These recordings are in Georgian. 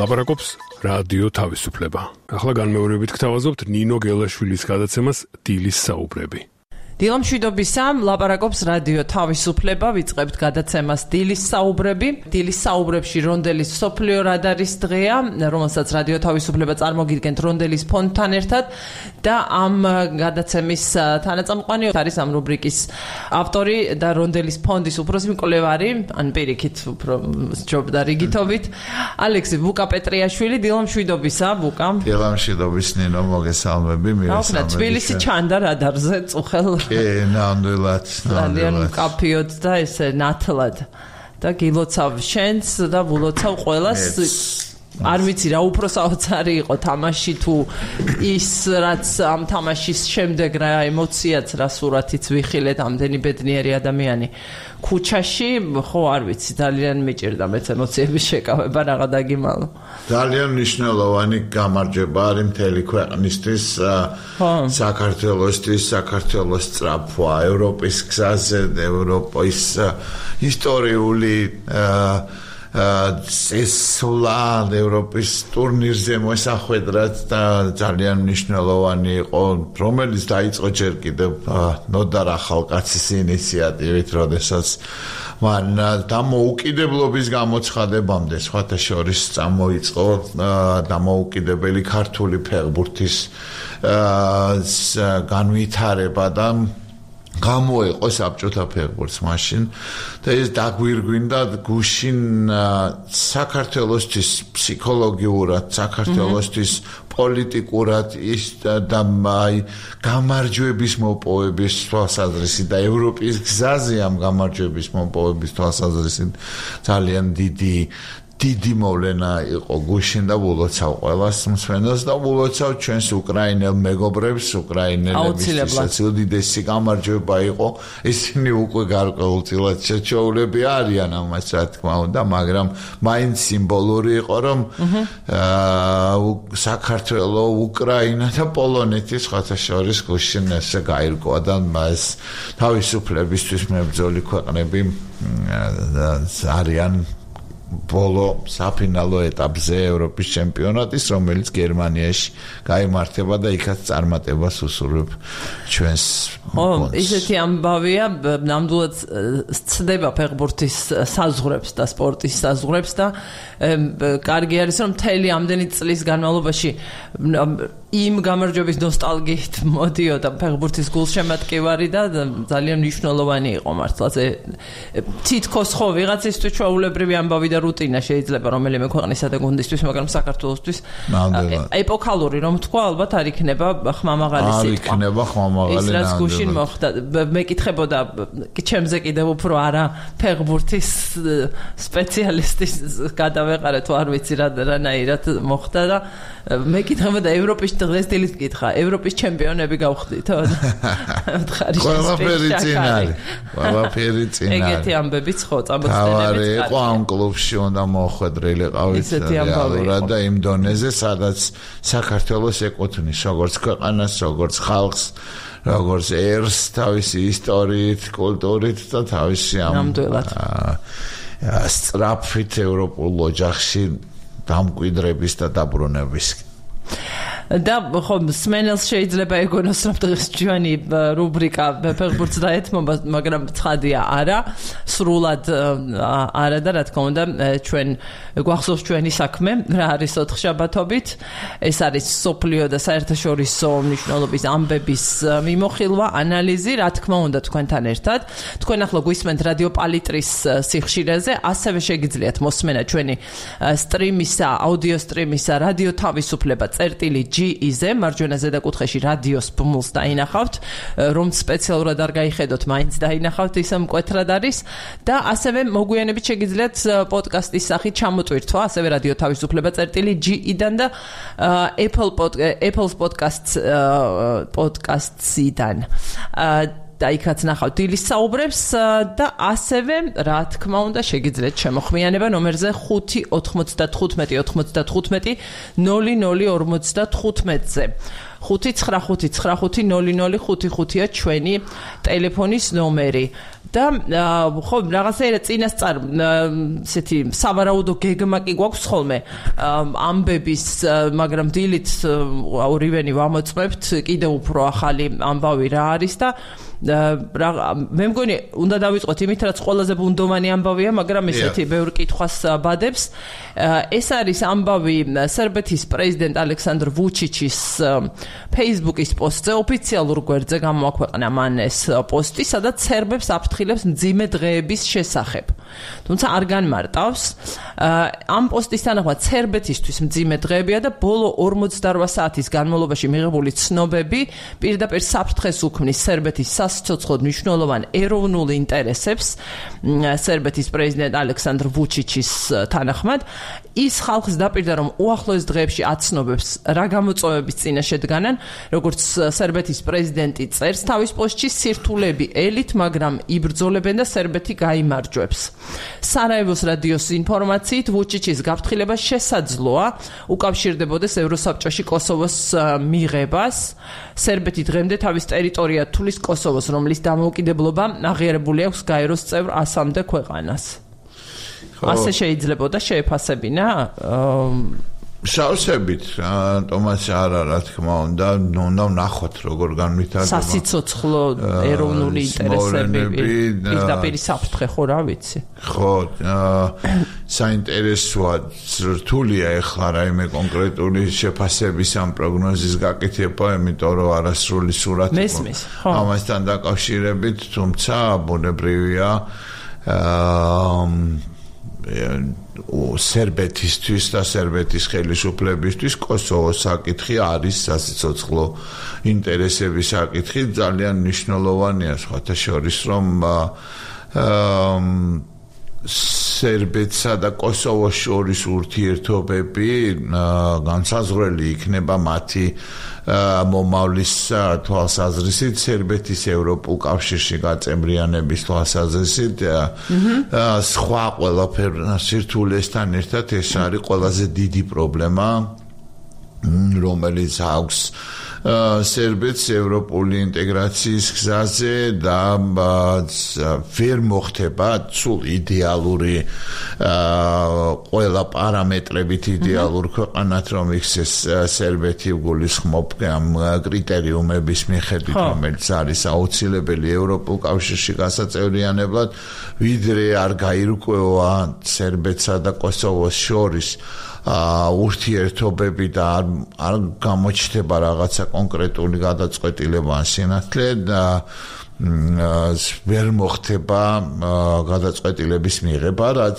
ლაპარაკობს რადიო თავისუფლება. ახლა განმეორებით გთავაზობთ ნინო გელაშვილის გადაცემას დილის საუბრები. დილამშვიდობისა, ლაპარაკობს რადიო თავისუფლება, ვიწყებთ გადაცემას დილის საუბრები. დილის საუბრებში რონდელის სოფლიო რადარის დღეა, რომელსაც რადიო თავისუფლება წარმოგიდგენთ რონდელის ფონდთან ერთად და ამ გადაცემის თანაწამყვანი არის ამ რუბრიკის ავტორი და რონდელის ფონდის უფროსი მკვლევარი, ან პირიქით უფრო სჯობდა რიგითობით, ალექსი ვუკა პეტრიაშვილი. დილამშვიდობისა, ვუკა. დილამშვიდობის ნინო, მოგესალმები, მირესალმები. თბილისი ჩანდა რადარზე წუხელ ნამდვილად ძალიან მკაფიოდ და ესე ნათლად და გილოცავ შენს და ვულოცავ ყველას. არ ვიცი რა უფრო საოცარი იყო თამაში თუ ის რაც ამ თამაშის შემდეგ რა ემოციაც რა სურათიც ვიხილეთ ამდენი ბედნიერი ადამიანი ქუჩაში, ხო არ ვიცი, ძალიან მიჭირდა მეც ემოციების შეკავება რაღა დაგიმალო. ძალიან მნიშვნელოვანი გამარჯვება არის მთელი ქვეყნისთვის, საქართველოსთვის, საქართველოს სწრაფვა, ევროპის გზაზე, ევროპის ისტორიული წესვლა ევროპის ტურნირზე მოსახვედრად და ძალიან მნიშვნელოვანი იყო, რომელიც დაიწყო ჯერ კიდევ ნოდარ ახალკაცის ინიციატივით, როდესაც მან დამოუკიდებლობის გამოცხადებამდე სხვათა შორის წამოიწყო დამოუკიდებელი ქართული ფეხბურთის განვითარება და გამოეყო საბჭოთა ფეხბურთს მაშინ და ეს დაგვირგვინდა გუშინ საქართველოსთვის ფსიქოლოგიურად, საქართველოსთვის პოლიტიკურად ის და გამარჯვების მოპოვების თვალსაზრისით და ევროპის გზაზე ამ გამარჯვების მოპოვების თვალსაზრისით ძალიან დიდი მოვლენა იყო გუშინ და ვულოცავ ყველას მსმენელს და ვულოცავ ჩვენს უკრაინელ მეგობრებს, უკრაინელებისთვის უდიდესი გამარჯვება იყო. ისინი უკვე გარკვეულწილად შეჩოულები არიან ამას, რა თქმა უნდა, მაგრამ მაინც სიმბოლური იყო, რომ საქართველო, უკრაინა და პოლონეთი სხვათა შორის გუშინ ესე გაირკვა და მას თავისუფლებისთვის მებრძოლი ქვეყნები არიან ბოლო საფინალო ეტაპზე ევროპის ჩემპიონატის, რომელიც გერმანიაში გაიმართება და იქაც წარმატებას უსურვებ ჩვენს გუნდს. ისეთი ამბავია, ნამდვილად სცდება ფეხბურთის საზღვრებს და სპორტის საზღვრებს და კარგი არის, რომ მთელი ამდენი წლის განმავლობაში იმ გამარჯვების ნოსტალგიით მოდიოდა ფეხბურთის გულშემატკივარი და ძალიან მნიშვნელოვანი იყო მართლაც. თითქოს ხო ვიღაცისთვის ჩვეულებრივი ამბავი და რუტინა შეიძლება რომელიმე ქვეყნისა და გუნდისთვის, მაგრამ საქართველოსთვის ეპოქალური რომ თქვა, ალბათ არ იქნება ხმამაღალი სიტყვა. არ იქნება ხმამაღალი. ის რაც გუშინ მოხდა, მეკითხებოდა ჩემზე კიდევ უფრო არა ფეხბურთის სპეციალისტის გადავეყარე თუ არ ვიცი რანაირად მოხდა და მეკითხებოდა ევროპის დღეს დილით კითხა, ევროპის ჩემპიონები გავხდითო? ყველაფერი წინ არის. ყველაფერი წინ არის. ეგეთი ამბებიც ხო, წამოწნებიც თავარი იყო ამ კლუბში უნდა მოხვედრილიყავით რეალურად და იმ დონეზე, სადაც საქართველოს ეკუთვნის როგორც ქვეყანას, როგორც ხალხს, როგორც ერს, თავისი ისტორიით, კულტურით და თავისი ამ სწრაფით ევროპულ ოჯახში დამკვიდრების და დაბრუნების. და ხო სმენელს შეიძლება ეგონოს რომ დღეს ჩვენი რუბრიკა ფეხბურთს დაეთმობა, მაგრამ ცხადია არა, სრულად არა და რა თქმა უნდა ჩვენ გვახსოვს ჩვენი საქმე რა არის ოთხშაბათობით. ეს არის სოფლიო და საერთაშორისო მნიშვნელობის ამბების მიმოხილვა, ანალიზი, რა თქმა უნდა თქვენთან ერთად. თქვენ ახლა გვისმენთ რადიო პალიტრის სიხშირეზე, ასევე შეგიძლიათ მოსმენა ჩვენი სტრიმისა, აუდიო სტრიმისა რადიო თავისუფლება წერტილი.ge-ზე, მარჯვენა ზედაკუთხეში რადიოს ბმულს დაინახავთ, რომც სპეციალურად არ გაიხედოთ, მაინც დაინახავთ, ისე მკვეთრად არის და ასევე მოგვიანებით შეგიძლიათ პოდკასტის სახით ჩამოტვირთვა, ასევე რადიო თავისუფლება წერტილი.ge-დან და Apple Podcasts-იდან. და იქაც ნახავთ დილის საუბრებს და ასევე რა თქმა უნდა შეგიძლიათ შემოხმიანება ნომერზე 595-95-00-55-00-55-ზე 595-95-00-55-ია ჩვენი ტელეფონის ნომერი. და ხო რაღაცა წინასწარ ესეთი სავარაუდო გეგმა კი გვაქვს ხოლმე ამბების მაგრამ დილით ორივენი ვამოწმებთ კიდევ უფრო ახალი ამბავი რა არის და მე მგონი უნდა დავიწყოთ იმით რაც ყველაზე ბუნდოვანი ამბავია მაგრამ ესეთი ბევრ კითხვას ბადებს ეს არის ამბავი სერბეთის პრეზიდენტ ალექსანდრ ვუჩიჩის Facebook-ის პოსტზე ოფიციალურ გვერდზე გამოაქვეყნა მან ეს პოსტი სადაც სერბებს აფრთხილებს მძიმე დღეების შესახებ თუმცა არ განმარტავს ამ პოსტის თანახმად სერბეთისთვის მძიმე დღეებია და ბოლო 48 საათის განმავლობაში მიღებული ცნობები პირდაპირ საფრთხეს უქმნის სერბეთის სასიცოცხლოდ მნიშვნელოვან ეროვნულ ინტერესებს სერბეთის პრეზიდენტ ალექსანდრ ვუჩიჩის თანახმად ის ხალხს დაპირდა რომ უახლოეს დღეებში აცნობებს რა გამოწვევების წინაშე დგანან როგორც სერბეთის პრეზიდენტი წერს თავის პოსტში სირთულეები ელით მაგრამ იბრძოლებენ და სერბეთი გაიმარჯვებს სარაევოს რადიოს ინფორმაციით ვუჩიჩის გაფრთხილება შესაძლოა უკავშირდებოდეს ევროსაბჭოში კოსოვოს მიღებას სერბეთი დღემდე თავის ტერიტორია თulis კოსოვოს რომლის დამოუკიდებლობა აღიარებული აქვს გაეროს წევრ 100-მდე ქვეყანას ასე შეიძლებოდა შეეფასებინა შავსებით თომას რა თქმა უნდა ვნახოთ როგორ განვითარდება სასიცოცხლო ეროვნული ინტერესები პირდაპირ საფრთხე ხო რა ვიცი ხო საინტერესოა რთულია ეხლა რაიმე კონკრეტული შეფასების ამ პროგნოზის გაკეთება იმიტომ რომ არასრული სურათი მესმის ხო ამასთან დაკავშირებით თუმცა ბუნებრივია სერბეთისთვის და სერბეთის ხელისუფლებისთვის კოსოვოს საკითხი არის სასიცოცხლო ინტერესების საკითხი ძალიან მნიშვნელოვანია სხვათა შორის რომ სერბეთსა და კოსოვოს შორის ურთიერთობები განსაზღვრელი იქნება მათი მომავლის თვალსაზრისით სერბეთის ევროპულ კავშირში გაწევრიანების თვალსაზრისით სხვა ყველაფერ სირთულესთან ერთად ეს არის ყველაზე დიდი პრობლემა რომელიც აქვს სერბეთს ევროპული ინტეგრაციის გზაზე და ვერ მოხდება სულ იდეალური ყველა პარამეტრებით იდეალურ ქვეყანად რომ იქცეს სერბეთი გულისხმობ ამ კრიტერიუმების მიხედვით რომელიც არის აუცილებელი ევროპულ კავშირში გასაწევრიანებლად ვიდრე არ გაირკვევა სერბეთსა და კოსოვოს შორის ურთიერთობები და არ გამოჩნდება რაღაცა კონკრეტული გადაწყვეტილება ან სინათლე და ვერ მოხდება გადაწყვეტილების მიღება რაც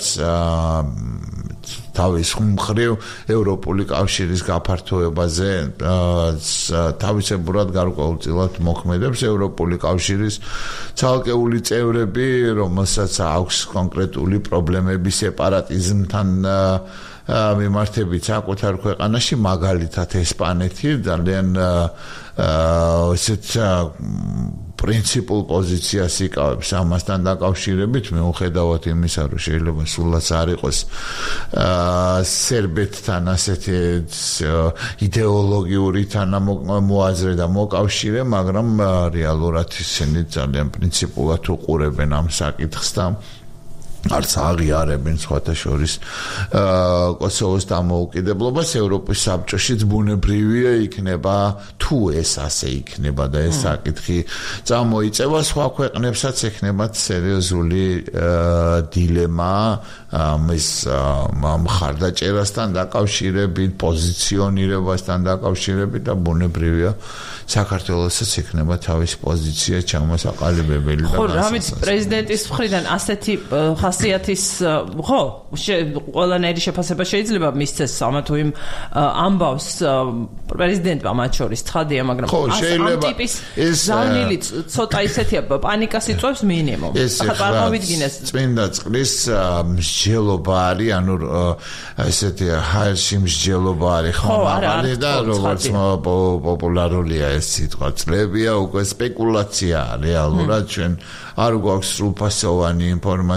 თავის მხრივ ევროპული კავშირის გაფართოებაზე თავისებურად გარკვეულწილად მოქმედებს ევროპული კავშირის ცალკეული წევრები რომელსაც აქვს კონკრეტული პრობლემები სეპარატიზმთან მიმართებით საკუთარ ქვეყანაში მაგალითად ესპანეთი ძალიან ესეთ პრინციპულ პოზიციას იკავებს ამასთან დაკავშირებით მიუხედავად იმისა რომ შეიძლება სულაც არ იყოს სერბეთთან ასეთი იდეოლოგიური თანამოაზრე და მოკავშირე მაგრამ რეალურად ისინი ძალიან პრინციპულად უყურებენ ამ საკითხს და არც აღიარებენ სხვათა შორის კოსოვოს დამოუკიდებლობას ევროპის საბჭოშიც ბუნებრივია იქნება თუ ეს ასე იქნება და ეს საკითხი წამოიწევა სხვა ქვეყნებსაც ექნებათ სერიოზული დილემა ეს მხარდაჭერასთან დაკავშირებით პოზიციონირებასთან დაკავშირებით და ბუნებრივია საქართველოსაც ექნება თავის პოზიცია ჩამოსაყალიბებელი და ხო რა ვიცი პრეზიდენტის მხრიდან ასეთი ხასიათის ხო ყველანაირი შეფასება შეიძლება მისცეს ამა თუ იმ ამბავს პრეზიდენტმა მათ შორის ცხადია მაგრამ ამ ტიპის ზავნილი ცოტა ისეთია პანიკას იწვევს მინიმუმ ახლა წარმოვიდგინეს წმინდა წყლის მსჯელობა არის ანუ ესეთი ჰაერში მსჯელობა არის ხომაღალი და როგორც პოპულარულია ეს სიტყვა წლებია უკვე სპეკულაცია რეალურად ჩვენ არ გვაქვს სრულფასოვანი ინფორმაცია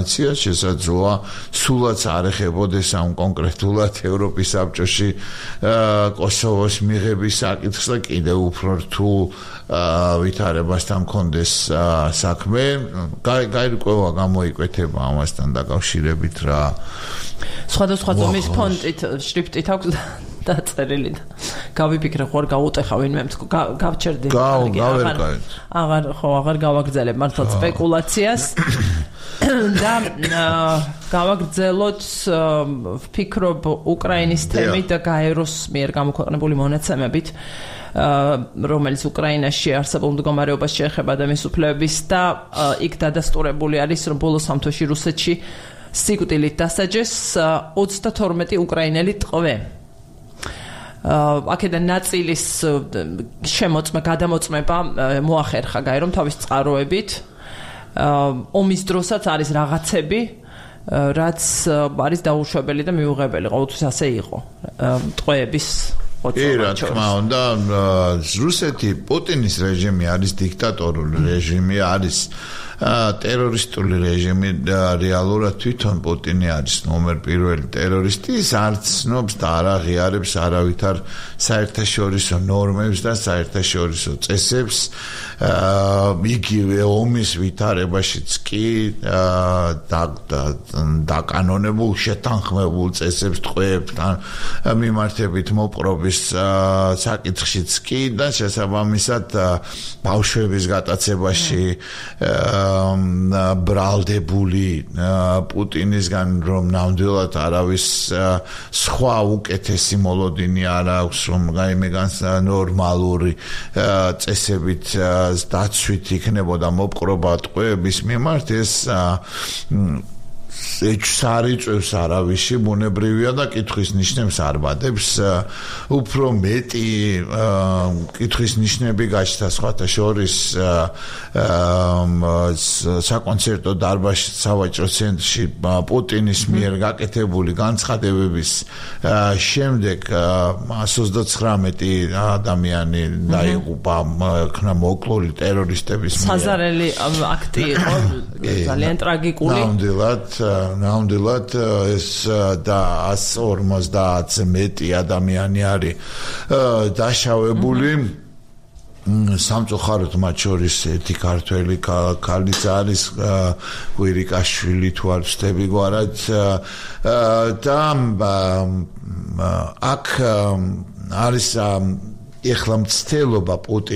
შესაძლოა სულაც არ ეხებოდეს ამ კონკრეტულად ევროპის საბჭოში კოსოვოს მიღების საკითხს და კიდევ უფრო რთულ ვითარებასთან მქონდეს საქმე. გაირკვევა გამოიკვეთება ამასთან დაკავშირებით რა. სხვადასხვა ზომის ფონტით შრიფტით აქვს დაწერილი და გავიფიქრე ხوار გაუტეხა ვინმე გავჩერდი აღარ გავაგრძელებ მართლა სპეკულაციას და გავაგრძელოთ ვფიქრობ უკრაინის თემით და გაეროს მიერ გამოქვეყნებული მონაცემებით რომელიც უკრაინაში არსებულ მდგომარეობას შეეხება და მის უფლებების და იქ დადასტურებული არის რომ ბოლო სამთვეში რუსეთში სიკვდილით დასაჯეს 32 უკრაინელი ტყვე. აქედან ნაწილის გადამოწმება მოახერხა გაერომ თავის წყაროებით. ომის დროსაც არის რაღაცები, რაც არის დაუშვებელი და მიუღებელი. ყოველთვის ასე იყო. ტყვეების რა თქმა უნდა, რუსეთი პუტინის რეჟიმი არის დიქტატორული რეჟიმი, არის ტერორისტული რეჟიმი და რეალურად თვითონ პუტინი არის ნომერ პირველი ტერორისტი, ის არც ცნობს და არ აღიარებს არავითარ საერთაშორისო ნორმებს და საერთაშორისო წესებს. იგივე ომის ვითარებაშიც კი დაკანონებულ შეთანხმებულ წესებს ტყვეებთან მიმართებით მოპყრობის საკითხშიც კი და შესაბამისად ბავშვების გატაცებაში ბრალდებული პუტინისგან რომ ნამდვილად არავის სხვა უკეთესი მოლოდინი არ აქვს რომ გაიმეგანს ნორმალური წესებით დაცვით იქნებოდა მოპყრობა ტყვეების მიმართ ეს ეჩსარიწევს არავისი ბუნებრივია და კითხვის ნიშნებს არ ბადებს უფრო მეტი კითხვის ნიშნები გაჩნდა სხვათა შორის საკონცერტო დარბაზში სავაჭრო ცენტრში პუტინის მიერ გაკეთებული განცხადებების შემდეგ 129 ადამიანი დაიღუპა ხნა მოკლული ტერორისტების მიერ საზარელი აქტი იყო ძალიან ტრაგიკული ნამდვილად ეს და 150-ზე მეტი ადამიანი არის დაშავებული სამწუხაროდ მათ შორის ერთი ქართველი ქალიც არის კვირიკაშვილი თუ არ ვცდები გვარად და აქ არის ეხლა მცდელობა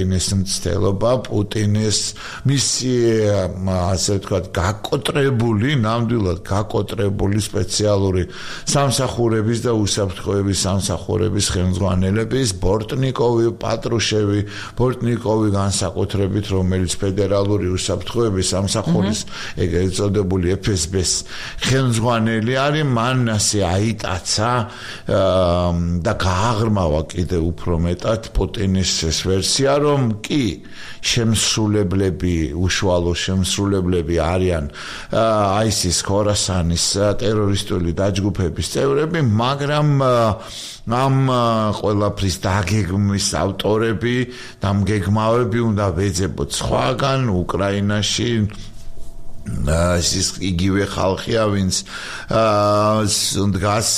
პუტინის მისი ასე ვთქვათ გაკოტრებული ნამდვილად გაკოტრებული სპეციალური სამსახურების და უსაფრთხოების სამსახურების ხელმძღვანელების ბორტნიკოვი პატრუშევი ბორტნიკოვი განსაკუთრებით რომელიც ფედერალური უსაფრთხოების სამსახურის ეგრეთ წოდებული FSB-ს ხელმძღვანელი არის მან ასე აიტაცა და გააღრმავა კიდევ უფრო მეტად პუტინის ეს ვერსია რომ კი შემსრულებლები უშუალო შემსრულებლები არიან ISIS ხორასანის ტერორისტული დაჯგუფების წევრები მაგრამ ამ ყველაფრის დაგეგმვის ავტორები და მგეგმავები უნდა ვეძებოთ სხვაგან უკრაინაში ის იგივე ხალხია ვინც დგას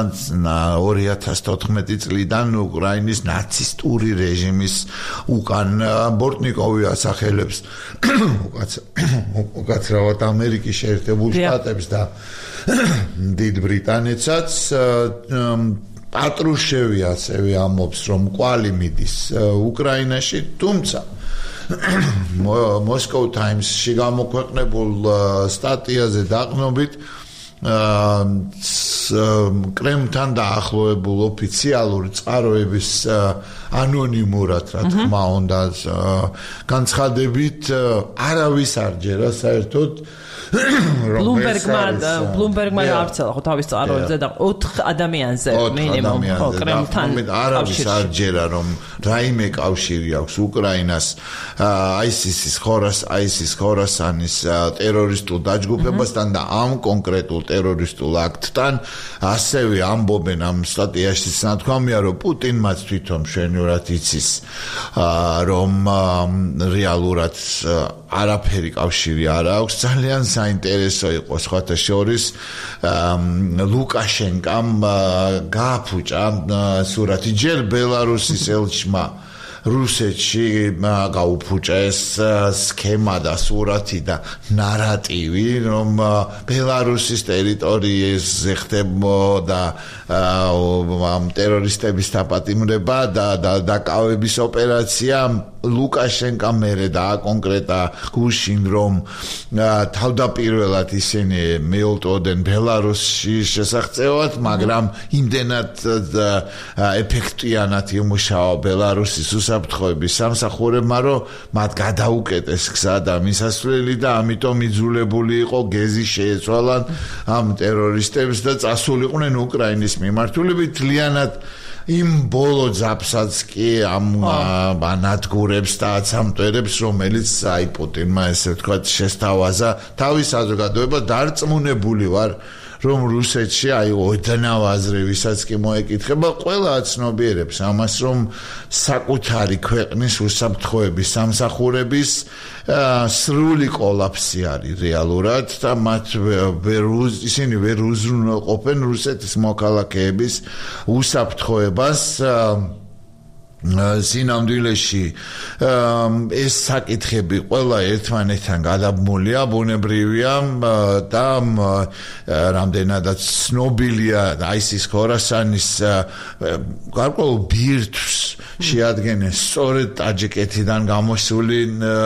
2014 წლიდან უკრაინის ნაცისტური რეჟიმის უკან ბორტნიკოვი ასახელებს უკაცრავად ამერიკის შეერთებულ შტატებს და დიდ ბრიტანეთსაც პატრუშევი ასევე ამბობს რომ კვალი მიდის უკრაინაში თუმცა Moscow Times-ში გამოქვეყნებულ სტატიაზე დაყნობით კრემლთან დაახლოებულ ოფიციალური წყაროების ანონიმურად რა თქმა უნდა განცხადებით არავის არ ჯერა საერთოდ ბლუმბერგმა გაავრცელა ხო თავის წყაროებზე და 4 ადამიანზე მინიმუმ ხო კრემლთან არავის არ ჯერა რაიმე კავშირი აქვს უკრაინას ISIS-ის ხორასანის ტერორისტულ დაჯგუფებასთან და ამ კონკრეტულ ტერორისტულ აქტთან ასევე ამბობენ ამ სტატიაში ნათქვამია რომ პუტინმაც თვითონ მშვენივრად იცის რომ რეალურად არაფერი კავშირი არ აქვს ძალიან საინტერესო იყო სხვათა შორის ლუკაშენკამ გააფუჭა სურათი ჯერ ბელარუსის ელჩმა რუსეთში გაუფუჭა ეს სქემა და სურათი და ნარატივი რომ ბელარუსის ტერიტორიაზე ხდებოდა ამ ტერორისტების დაპატიმრება და დაკავების ოპერაცია ლუკაშენკა მერე დააკონკრეტა გუშინ რომ თავდაპირველად ისინი მეულტოდნენ ბელარუსში შესახწევად მაგრამ იმდენად ეფექტიანად იმუშავა ბელარუსის უსაფრთხოების სამსახურებმა რომ მათ გადაუკეტეს გზა და მისასვლელი და ამიტომ იძულებული იყო გეზი შეეცვალან ამ ტერორისტებს და წასულიყვნენ უკრაინის მიმართულებით თლიანად იმ ბოლო ძაფსაც კი ამ ანადგურებს და აცამტვერებს რომელიც აი პუტინმა ესე ვთქვათ შესთავაზა თავის საზოგადოება დარწმუნებული ვარ რომ რუსეთში აი ოდნავ აზრი ვისაც კი მოეკითხება ყველა აცნობიერებს ამას რომ საკუთარი ქვეყნის უსაფრთხოების სამსახურების სრული კოლაფსი არის რეალურად და მათ ისინი ვერ უზრუნველყოფენ რუსეთის მოქალაქეების უსაფრთხოებას სინამდვილეში ეს საკითხები ყველა ერთმანეთთან გადაბმულია ბუნებრივია და რამდენადაც ცნობილია ISIS ხორასანის გარკვეულ ბირთვს შეადგენენ სწორედ ტაჯიკეთიდან გამოსული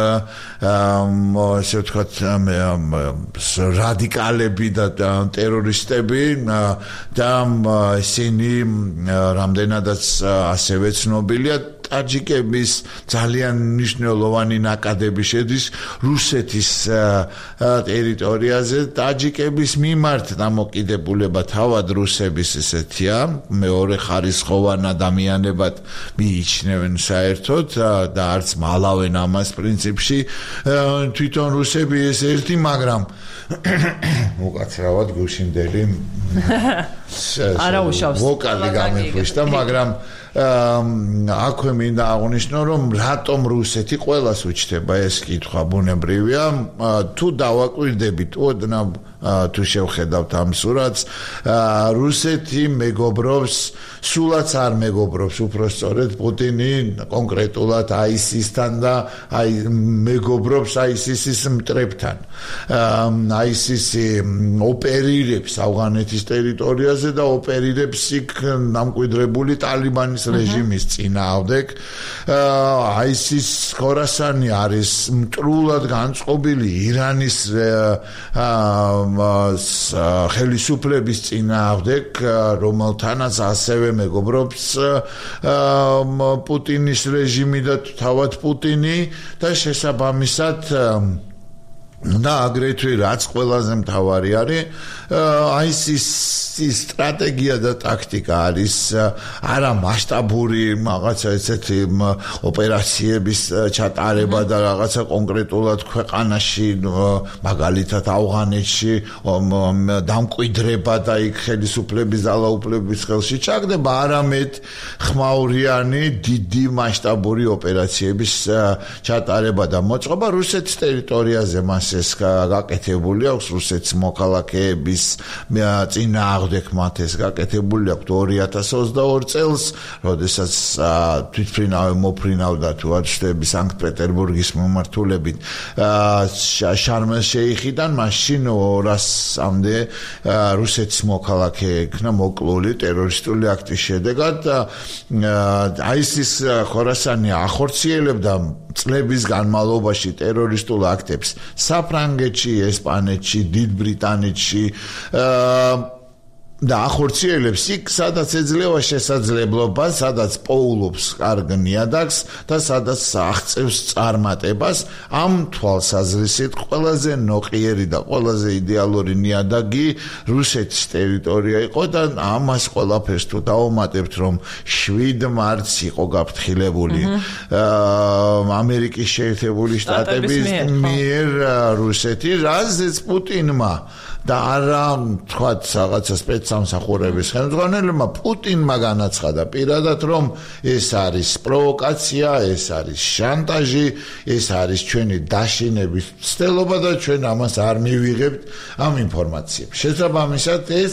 ასე ვთქვათ რადიკალები და ტერორისტები და ისინი რამდენადაც ასევე ცნობილია ტაჯიკების ძალიან მნიშვნელოვანი ნაკადები შედის რუსეთის ტერიტორიაზე ტაჯიკების მიმართ დამოკიდებულება თავად რუსების ესეთია მეორე ხარისხოვან ადამიანებად მიიჩნევენ საერთოდ და არც მალავენ ამას პრინციპში თვითონ რუსები ეს ერთი მაგრამ უკაცრავად გუშინდელი არა უშავს ვოკალი გამეფიშდა მაგრამ აქვე მინდა აღნიშნო რომ რატომ რუსეთი ყველას უჩნდება ეს კითხვა ბუნებრივია თუ დავაკვირდებით ოდნავ თუ შევხედავთ ამ სურათს რუსეთი მეგობრობს სულაც არ მეგობრობს უფრო სწორედ პუტინი კონკრეტულად ISIS-თან და მეგობრობს ISIS-ის მტრებთან ISIS-ი ოპერირებს ავღანეთის ტერიტორიაზე და ოპერირებს იქ დამკვიდრებული ტალიბანის რეჟიმის წინააღმდეგ ISIS ხორასანი არის მტრულად განწყობილი ირანის ხელისუფლების წინააღმდეგ რომელთანაც ასევე მეგობრობს პუტინის რეჟიმი და თავად პუტინი და შესაბამისად და აგრეთვე რაც ყველაზე მთავარი არის ISIS-ის სტრატეგია და ტაქტიკა არის არა მასშტაბური რაღაცა ესეთი ოპერაციების ჩატარება და რაღაცა კონკრეტულად ქვეყანაში მაგალითად ავღანეთში დამკვიდრება და იქ ხელისუფლების ძალაუფლების ხელში ჩაგდება არამედ ხმაურიანი დიდი მასშტაბური ოპერაციების ჩატარება და მოწყობა რუსეთის ტერიტორიაზე მას ეს გაკეთებული აქვს რუსეთის მოქალაქეების წინააღმდეგ მათ ეს გაკეთებული აქვს 2022 წელს, როდესაც თვითმფრინავი მოფრინავდა თუ არ ვშტები სანქტ-პეტერბურგის მიმართულებით შარმელ-შეიხიდან, მაშინ 200-მდე რუსეთის მოქალაქე იქნა მოკლული ტერორისტული აქტის შედეგად. ISIS ხორასანი ახორციელებდა წლების განმავლობაში ტერორისტულ აქტებს საფრანგეთში, ესპანეთში, დიდ ბრიტანეთში და ახორციელებს იქ, სადაც ეძლევა შესაძლებლობა, სადაც პოულობს კარგ ნიადაგს და სადაც აღწევს წარმატებას. ამ თვალსაზრისით ყველაზე ნოყიერი და ყველაზე იდეალური ნიადაგი რუსეთის ტერიტორია იყო და ამას ყველაფერს თუ დავუმატებთ, რომ 7 მარტს იყო გაფრთხილებული ამერიკის შეერთებული შტატების მიერ რუსეთი, რაზეც პუტინმა და არა თქვათ რაღაცა სპეცსამსახურების ხელმძღვანელებმა პუტინმა განაცხადა პირადად, რომ ეს არის პროვოკაცია, ეს არის შანტაჟი, ეს არის ჩვენი დაშინების ცდელობა და ჩვენ ამას არ მივიღებთ ამ ინფორმაციებს. შესაბამისად ეს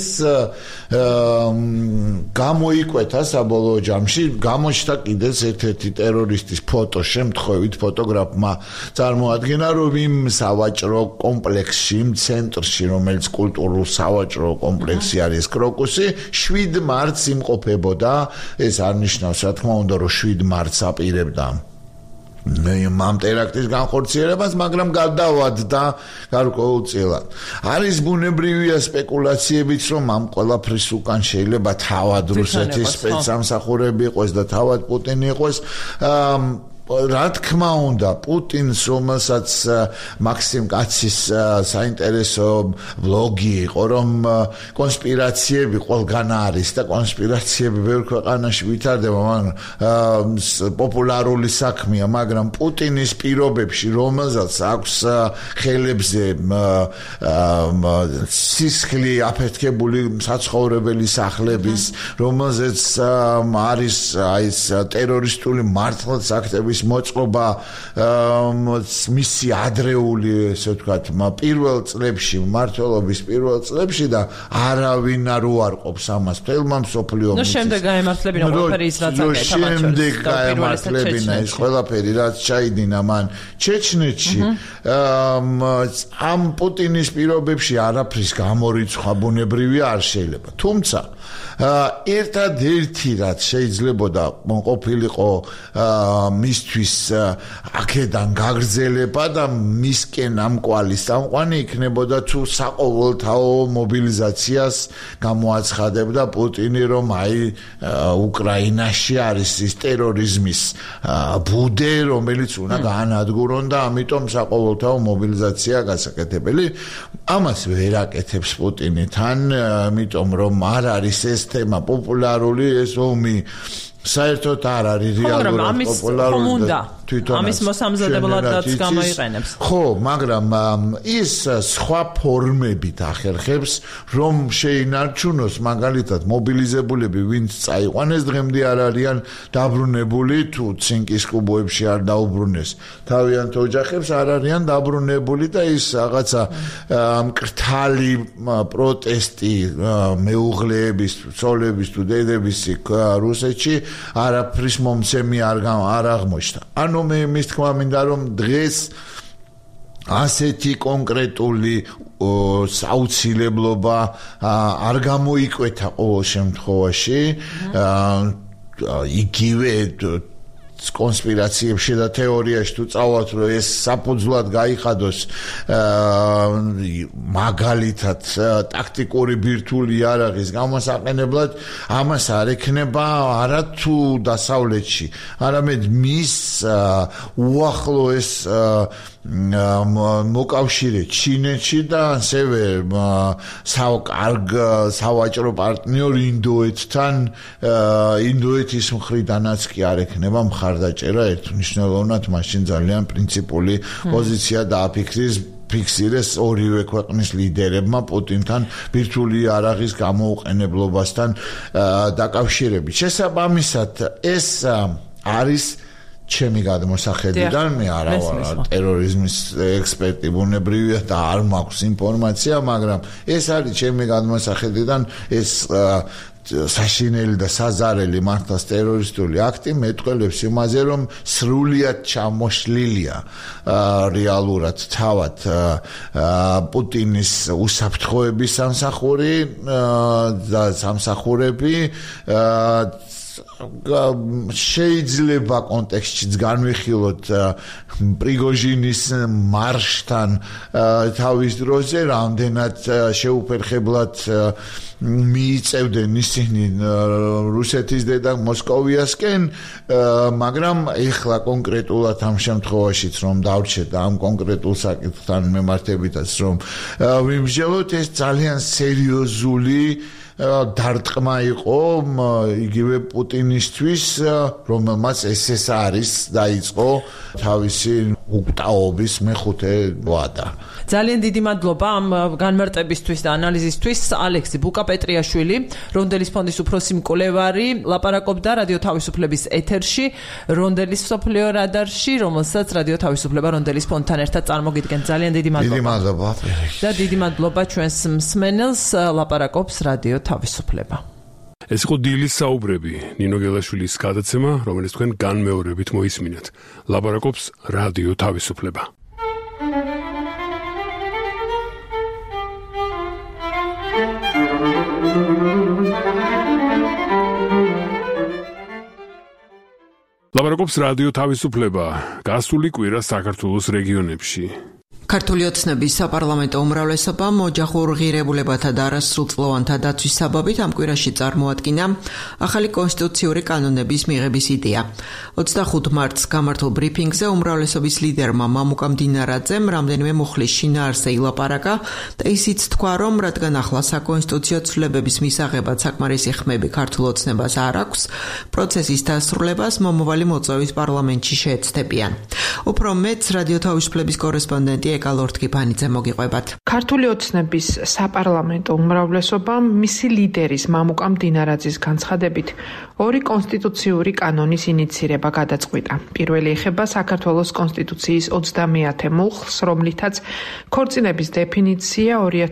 გამოიკვეთა საბოლოო ჯამში, გამოჩნდა კიდეც ერთ-ერთი ტერორისტის ფოტო, შემთხვევით ფოტოგრაფმა წარმოადგინა, რომ იმ სავაჭრო კომპლექსში, იმ ცენტრში, რომელიც კულტურულ სავაჭრო კომპლექსი არის კროკუსი, 7 მარტს იმყოფებოდა. ეს არ ნიშნავს, რა თქმა უნდა, რომ 7 მარტს აპირებდა ამ ტერაქტის განხორციელებას, მაგრამ გადავადდა გარკვეულწილად. არის ბუნებრივია სპეკულაციებიც, რომ ამ ყველაფრის უკან შეიძლება თავად რუსეთის სპეცსამსახურები იყოს და თავად პუტინი იყოს. რა თქმა უნდა, პუტინს, რომელსაც მაქსიმ კაცის საინტერესო ბლოგი იყო, რომ კონსპირაციები ყველგან არის და კონსპირაციები ბევრ ქვეყანაში ვითარდება, მაგრამ პოპულარული საქმეა, მაგრამ პუტინის პირობებში, რომელსაც აქვს ხელებზე სისხლი აფეთქებული საცხოვრებელი სახლების, რომელზეც არის ეს ტერორისტული მართლაც აქტების მოწყობა, მისი ადრეული, ესე ვთქვათ, პირველ წლებში, მმართველობის პირველ წლებში და არავინ არ უარყოფს ამას თელმა მსოფლიო ომის. შემდეგ გაემართლებინა ყველაფერი ის რაც აკეთა მათ შორის. შემდეგ გაემართლებინა ის ყველაფერი რაც ჩაიდინა მან ჩეჩნეთში. ამ პუტინის პირობებში არაფრის გამორიცხვა ბუნებრივი არ შეიძლება. თუმცა ერთადერთი რაც შეიძლებოდა ყოფილიყო მისთვის აქედან გაგრძელება და მისკენ ამ კვალის წამყვანი იქნებოდა თუ საყოველთაო მობილიზაციას გამოაცხადებდა პუტინი, რომ აი უკრაინაში არის ის ტერორიზმის ბუდე, რომელიც უნდა გაანადგურონ და ამიტომ საყოველთაო მობილიზაცია გასაკეთებელი. ამას ვერ აკეთებს პუტინი თან, ამიტომ რომ არ არის ეს თემა პოპულარული, ეს ომი საერთოდ არ არის რეალურად პოპულარული და თვითონ ამის მოსამზადებელადაც გამოიყენებს. ხო, მაგრამ ის სხვა ფორმებით ახერხებს, რომ შეინარჩუნოს მაგალითად მობილიზებულები, ვინც წაიყვანეს, დღემდე არ არიან დაბრუნებული, თუ ცინკის კუბოებში არ დაუბრუნეს თავიანთ ოჯახებს, არ არიან დაბრუნებული და ის რაღაცა მკრთალი პროტესტი მეუღლეების, ცოლების თუ დედების რუსეთში არაფრის მომცემი არ აღმოჩნდა. ანუ მე მის თქმა მინდა, რომ დღეს ასეთი კონკრეტული საუცილებლობა არ გამოიკვეთა ყოველ შემთხვევაში. იგივე კონსპირაციებში და თეორიაში თუ წავალთ, რომ ეს საფუძვლად გაიხადოს მაგალითად ტაქტიკური ბირთვული იარაღის გამოსაყენებლად, ამას არ ექნება არა თუ დასავლეთში, არამედ მის უახლოეს მოკავშირე ჩინეთში და ასევე კარგ სავაჭრო პარტნიორ ინდოეთთან, ინდოეთის მხრიდანაც კი არ ექნება მხარდაჭერა ერთმნიშვნელოვნად, მაშინ ძალიან პრინციპული პოზიცია ფიქსირეს ორივე ქვეყნის ლიდერებმა პუტინთან ბირთვული იარაღის გამოუყენებლობასთან დაკავშირებით. შესაბამისად, ეს არის ჩემი გადმოსახედიდან, მე არა ვარ ტერორიზმის ექსპერტი ბუნებრივია და არ მაქვს ინფორმაცია, მაგრამ ეს არის ჩემი გადმოსახედიდან, ეს საშინელი და საზარელი მართლაც ტერორისტული აქტი მეტყველებს იმაზე, რომ სრულიად ჩამოშლილია რეალურად თავად პუტინის უსაფრთხოების სამსახური და სამსახურები შეიძლება კონტექსტშიც განვიხილოთ პრიგოჟინის მარშთან თავის დროზე რამდენად შეუფერხებლად მიიწევდნენ ისინი რუსეთის დედა მოსკოვიასკენ, მაგრამ ეხლა კონკრეტულად ამ შემთხვევაშიც რომ დავრჩეთ ამ კონკრეტულ საკითხთან მიმართებითაც რომ ვიმსჯელოთ, ეს ძალიან სერიოზული დარტყმა იყო იგივე პუტინისთვის, რომელმაც ეს არის დაიწყო თავისი უკტაობის მეხუთე ვადა. ძალიან დიდი მადლობა ამ განმარტებისთვის და ანალიზისთვის. ალექსი ბუკა-პეტრიაშვილი, რონდელის ფონდის უფროსი მკვლევარი, ლაპარაკობდა რადიო თავისუფლების ეთერში, რონდელის მსოფლიო რადარში, რომელსაც რადიო თავისუფლება რონდელის ფონდთან ერთად წარმოგიდგენთ. ძალიან დიდი მადლობა. დიდი მადლობა. და დიდი მადლობა ჩვენს მსმენელს, ლაპარაკობს რადიო თავისუფლება. ეს იყო დილის საუბრები, ნინო გელაშვილის გადაცემა, რომელიც თქვენ განმეორებით მოისმინეთ. ლაპარაკობს რადიო თავისუფლება. ლაპარაკობს რადიო თავისუფლება. გასული კვირა საქართველოს რეგიონებში. ქართული ოცნების საპარლამენტო უმრავლესობამ ოჯახურ ღირებულებათა და არასრულწლოვანთა დაცვის საბაბით ამ კვირაში წარმოადგინა ახალი კონსტიტუციური კანონების მიღების იდეა. 25 მარტს გამართულ ბრიფინგზე უმრავლესობის ლიდერმა მამუკა მდინარაძემ რამდენიმე მუხლის შინაარსზე ილაპარაკა და ისიც თქვა, რომ რადგან ახლა საკონსტიტუციო ცვლილებების მისაღებად საკმარისი ხმები ქართულ ოცნებას არ აქვს, პროცესის დასრულებას მომავალი მოწვევის პარლამენტში შეეცდებიან. უფრო მეტს რადიო თავისუფლების კორესპონდენტი ეკალორთკიფანიძე მოგიყვებათ. ქართული ოცნების საპარლამენტო უმრავლესობამ მისი ლიდერის მამუკა მდინარაძის განცხადებით ორი კონსტიტუციური კანონის ინიცირება გადაწყვიტა. პირველი ეხება საქართველოს კონსტიტუციის 30-ე მუხლს, რომლითაც ქორწინების დეფინიცია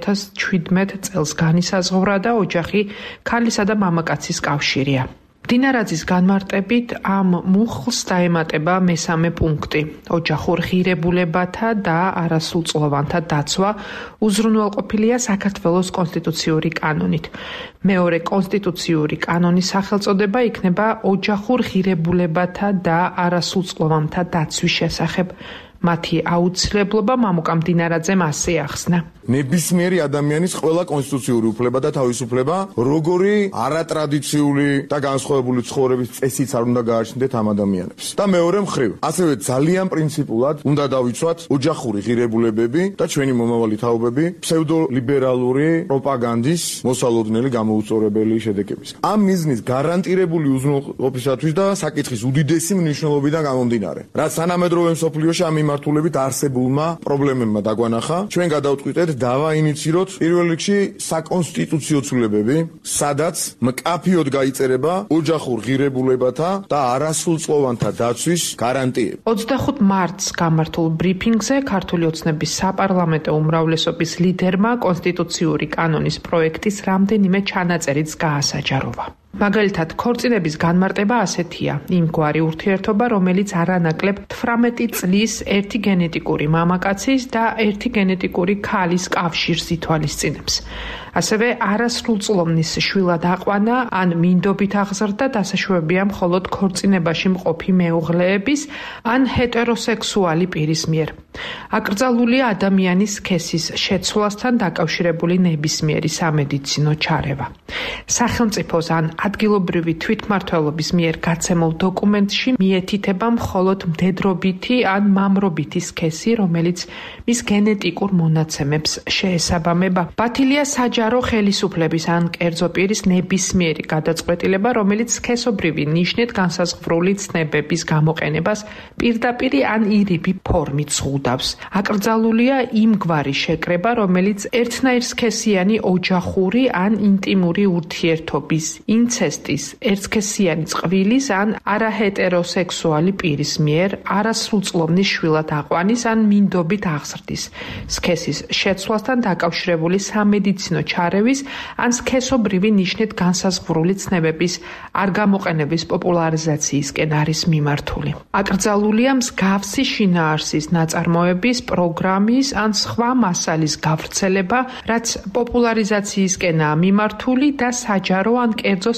2017 წელს განისაზღვრა და ოჯახი ქალისა და მამაკაცის კავშირია. მდინარაძის განმარტებით ამ მუხლს დაემატება მესამე პუნქტი. ოჯახურ ღირებულებათა და არასრულწლოვანთა დაცვა უზრუნველყოფილია საქართველოს კონსტიტუციური კანონით. მეორე კონსტიტუციური კანონის სახელწოდება იქნება ოჯახურ ღირებულებათა და არასრულწლოვანთა დაცვის შესახებ. მათი აუცილებლობა მამუკა მდინარაძემ ასე ახსნა. ნებისმიერი ადამიანის ყველა კონსტიტუციური უფლება და თავისუფლება, როგორი არატრადიციული და განსხვავებული ცხოვრების წესიც არ უნდა გააჩნდეთ ამ ადამიანებს. და მეორე მხრივ, ასევე ძალიან პრინციპულად უნდა დავიცვათ ოჯახური ღირებულებები და ჩვენი მომავალი თაობები ფსევდოლიბერალური პროპაგანდის მოსალოდნელი გამოუწორებელი შედეგების. ამ მიზნის გარანტირებული უზრუნველყოფისათვის და საკითხის უდიდესი მნიშვნელობიდან გამომდინარე, რაც თანამედროვე მსოფლიოში ამ მიმართულებით არსებულმა პრობლემებმა დაგვანახა, ჩვენ გადავწყვიტეთ დავაინიციროთ პირველ რიგში საკონსტიტუციო ცვლილებები, სადაც მკაფიოდ გაიწერება ოჯახურ ღირებულებათა და არასრულწლოვანთა დაცვის გარანტიები. 25 მარტს გამართულ ბრიფინგზე ქართული ოცნების საპარლამენტო უმრავლესობის ლიდერმა კონსტიტუციური კანონის პროექტის რამდენიმე ჩანაწერიც გაასაჯაროვა. მაგალითად, ქორწინების განმარტება ასეთია: იმგვარი ურთიერთობა, რომელიც არანაკლებ 18 წლის ერთი გენეტიკური მამაკაცის და ერთი გენეტიკური ქალის კავშირს ითვალისწინებს. ასევე არასრულწლოვნის შვილად აყვანა ან მინდობით აღზრდა დასაშვებია მხოლოდ ქორწინებაში მყოფი მეუღლეების ან ჰეტეროსექსუალი პირის მიერ. აკრძალულია ადამიანის სქესის შეცვლასთან დაკავშირებული ნებისმიერი სამედიცინო ჩარევა. სახელმწიფოს ან ადგილობრივი თვითმმართველობის მიერ გაცემულ დოკუმენტში მიეთითება მხოლოდ მდედრობითი ან მამრობითი სქესი, რომელიც მის გენეტიკურ მონაცემებს შეესაბამება. ბათილია საჯარო ხელისუფლების ან კერძო პირის ნებისმიერი გადაწყვეტილება, რომელიც სქესობრივი ნიშნით განსაზღვრული ცნებების გამოყენებას პირდაპირ ან ირიბი ფორმით ზღუდავს. აკრძალულია იმგვარი შეკრება, რომელიც ერთნაირ სქესიანი ოჯახური ან ინტიმური ურთიერთობის, ინცესტის, ერთსქესიანი წყვილის ან არაჰეტეროსექსუალი პირის მიერ არასრულწლოვნის შვილად აყვანის ან მინდობით აღზრდის, სქესის შეცვლასთან დაკავშირებული სამედიცინო ჩარევის ან სქესობრივი ნიშნით განსაზღვრული ცნებების არ გამოყენების პოპულარიზაციისკენ არის მიმართული. აკრძალულია მსგავსი შინაარსის ნაწარმოების, პროგრამის ან სხვა მასალის გავრცელება, რაც პოპულარიზაციისკენაა მიმართული და საჯარო ან კერძო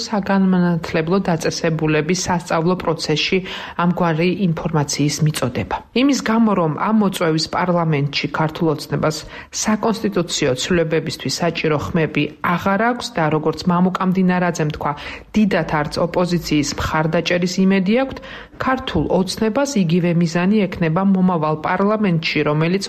საგანმანათლებლო დაწესებულების სასწავლო პროცესში ამგვარი ინფორმაციის მიწოდება. იმის გამო, რომ ამ მოწვევის პარლამენტში ქართულ ოცნებას საკონსტიტუციო ცვლილებებისთვის საჭირო ხმები აღარ აქვს და როგორც მამუკა მდინარაძემ თქვა, დიდათ არც ოპოზიციის მხარდაჭერის იმედი აქვთ, ქართულ ოცნებას იგივე მიზანი ექნება მომავალ პარლამენტში, რომელიც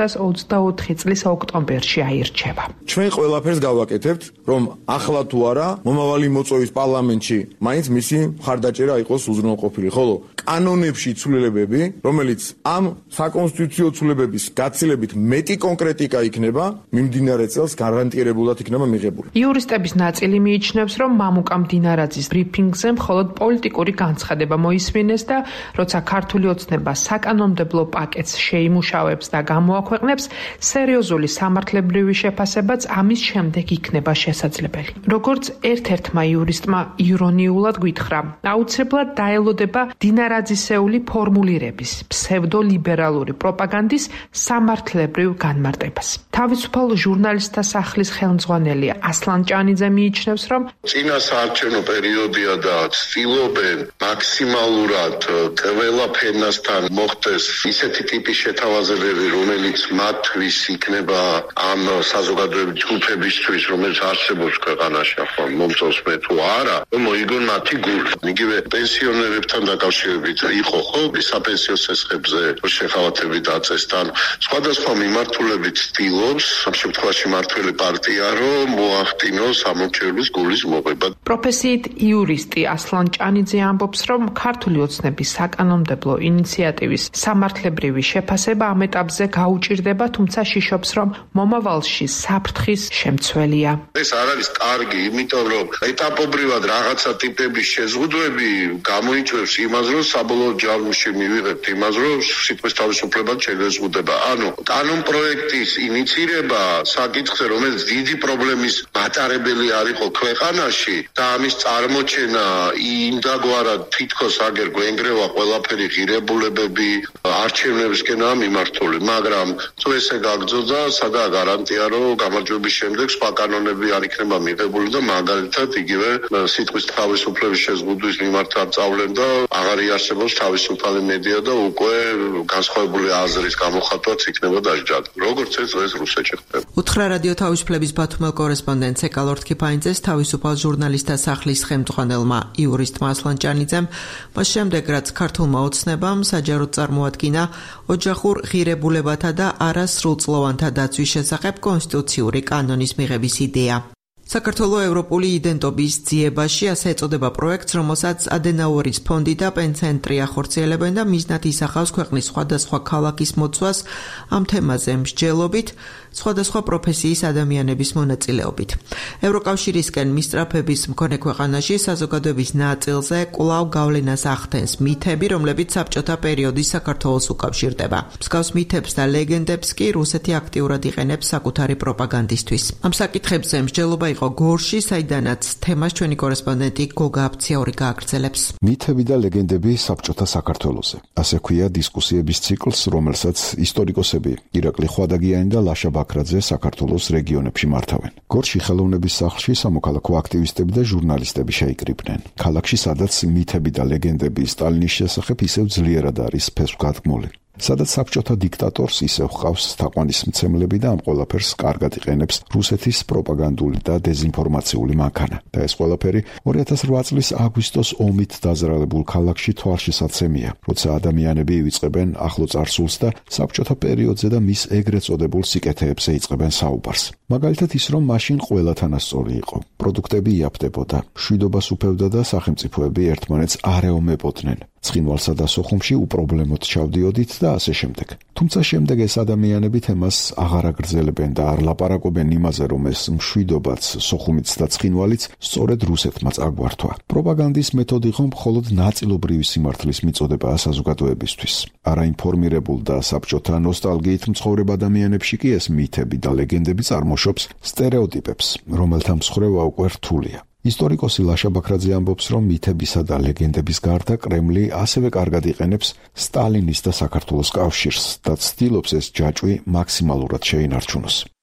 2024 წლის ოქტომბერში აირჩევა. ჩვენ ყველაფერს გავაკეთებთ, რომ ახლა თუ არა, მომავალი მოწვევის პარლამენტში მაინც მისი მხარდაჭერა იყოს უზრუნველყოფილი, ხოლო კანონებში ცვლილებები, რომელიც ამ საკონსტიტუციო ცვლილებების გაცილებით მეტი კონკრეტიკა იქნება, მიმდინარე წელს გარანტირებულად იქნება მიღებული. იურისტების ნაწილი მიიჩნევს, რომ მამუკა მდინარაძის ბრიფინგზე მხოლოდ პოლიტიკური განცხადება მოისმინეს და როცა ქართული ოცნება საკანონმდებლო პაკეტს შეიმუშავებს და გამოაქვეყნებს, სერიოზული სამართლებრივი შეფასებაც ამის შემდეგ იქნება შესაძლებელი. როგორც ერთ-ერთმა იურისტმა ირონიულად გითხრა, აუცილებლად დაელოდება დინარაძისეული ფორმულირების, ფსევდოლიბერალური პროპაგანდის სამართლებრივ განმარტებას. თავისუფალ ჟურნალისტთა სახლის ხელმძღვანელი ასლან ჭანიძე მიიჩნევს, რომ წინა საარჩევნო პერიოდია და ცდილობენ მაქსიმალურად ყველა ფენასთან მოხდეს ისეთი ტიპის შეთავაზებები, რომელიც მათთვის იქნება ამ საზოგადოებრივი ჯგუფებისთვის, რომელიც არსებობს ქვეყანაში, ახლა მომწონს მე თუ არა, მოიგონ მათი გული. იგივე პენსიონერებთან დაკავშირებით იყო ხო საპენსიო სესხებზე შეხავათები დაწესთან. სხვადასხვა მიმართულებით ცდილობს ამ შემთხვევაში მართველი პარტია, რომ მოახდინოს ამორჩეულის გულის მოღება. პროფესიით იურისტი ასლან ჭანიძე ამბობს, რომ ქართული ოცნების საკანონმდებლო ინიციატივის სამართლებრივი შეფასება ამ ეტაპზე გაუჭირდება, თუმცა შიშობს, რომ მომავალში საფრთხის შემცველია. ეს არ არის კარგი, იმიტომ რომ ეტაპობრივად რაღაცა ტიპების შეზღუდვები გამოიწვევს იმას, რომ საბოლოო ჯამში მივიღებთ იმას, რომ სიტყვის თავისუფლება შეგეზღუდება. ანუ კანონპროექტის ინიცირება საკითხზე, რომელიც დიდი პრობლემის მატარებელი არ იყო ქვეყანაში და ამის წარმოჩენა იმდაგვარად თითქოს აგერ გვენგრევა ყველაფერი ღირებულებები არჩევნებისკენაა მიმართული, მაგრამ თუ ესე გაგრძელდა, სადაა გარანტია, რომ გამარჯვების შემდეგ სხვა კანონები არ იქნება მიღებული და მაგალითად იგივე სიტყვის თავისუფლების შეზღუდვის მიმართ არ წავლენ და აღარ იარსებობს თავისუფალი მედია და უკვე განსხვავებული აზრის გამოხატვაც იქნება დასჯადი. როგორც ეს დღეს რუსეთში ხდება. უთხრა რადიო თავისუფლების ბათუმელ კორესპონდენტს ეკალორთ ქიფაინძეს თავისუფალ ჟურნალისტთა სახლის ხელმძღვანელმა იურისტმა ასლან ჭანიძემ, მას შემდეგ რაც ქართულმა ოცნებამ საჯაროდ წარმოადგინა ოჯახურ ღირებულებათა და არასრულწლოვანთა დაცვის შესახებ კონსტიტუციური კანონის მიღების იდეა. საქართველოს ევროპული იდენტობის ძიებაში ასე ეწოდება პროექტს, რომელსაც ადენაუერის ფონდი და პენ-ცენტრი ახორციელებენ და მიზნად ისახავს ქვეყნის სხვადასხვა ქალაქის მოცვას ამ თემაზე მსჯელობით, სხვადასხვა პროფესიის ადამიანების მონაწილეობით. ევროკავშირისკენ მისწრაფების მქონე ქვეყანაში საზოგადოების ნაწილზე კვლავ გავლენას ახდენს მითები, რომლებიც საბჭოთა პერიოდის საქართველოს უკავშირდება. მსგავს მითებს და ლეგენდებს კი რუსეთი აქტიურად იყენებს საკუთარი პროპაგანდისთვის. ამ საკითხებზე მსჯელობა იყო გორში, საიდანაც თემას ჩვენი კორესპონდენტი გოგა აფციაური გააგრძელებს. მითები და ლეგენდები საბჭოთა საქართველოზე. ასე ქვია დისკუსიების ციკლს, რომელსაც ისტორიკოსები ირაკლი ხვადაგიანი და ლაშა ბაქრაძე საქართველოს რეგიონებში მართავენ. გორში ხელოვნების სახლში სამოქალაქო აქტივისტები და ჟურნალისტები შეიკრიბნენ. ქალაქში, სადაც მითები და ლეგენდები სტალინის შესახებ ისევ ძლიერად არის ფესვგადგმული. სადაც საბჭოთა დიქტატორს ისევ ჰყავს თაყვანისმცემლები და ამ ყველაფერს კარგად იყენებს რუსეთის პროპაგანდული და დეზინფორმაციული მანქანა. და ეს ყველაფერი 2008 წლის აგვისტოს ომით დაზრალებულ ქალაქში თვალშესაცემია, როცა ადამიანები ივიწყებენ ახლო წარსულს და საბჭოთა პერიოდზე და მის ეგრეთ წოდებულ სიკეთეებზე იწყებენ საუბარს. მაგალითად ის, რომ მაშინ ყველა თანასწორი იყო. პროდუქტები იაფდებოდა, მშვიდობას უფევდა და სახელმწიფოები ერთმანეთს არ ეომებოდნენ. ცხინვალსა და სოხუმში უპრობლემოდ ჩავდიოდით და ასე შემდეგ. თუმცა შემდეგ ეს ადამიანები თემას აღარ აგრძელებენ და არ ლაპარაკობენ იმაზე, რომ ეს მშვიდობაც, სოხუმიც და ცხინვალიც სწორედ რუსეთმა წაგვართვა. პროპაგანდის მეთოდი ხომ მხოლოდ ნაწილობრივი სიმართლის მიწოდებაა საზოგადოებისთვის. არაინფორმირებულ და საბჭოთა ნოსტალგიით მცხოვრებ ადამიანებში კი ეს მითები და ლეგენდები წარმოშობს სტერეოტიპებს, რომელთა მსხვერპლობა უკვე რთულია. ისტორიკოსი ლაშა ბაქრაძე ამბობს, რომ მითებისა და ლეგენდების გარდა კრემლი ასევე კარგად იყენებს სტალინის და საქართველოს კავშირს და ცდილობს ეს ჯაჭვი მაქსიმალურად შეინარჩუნოს.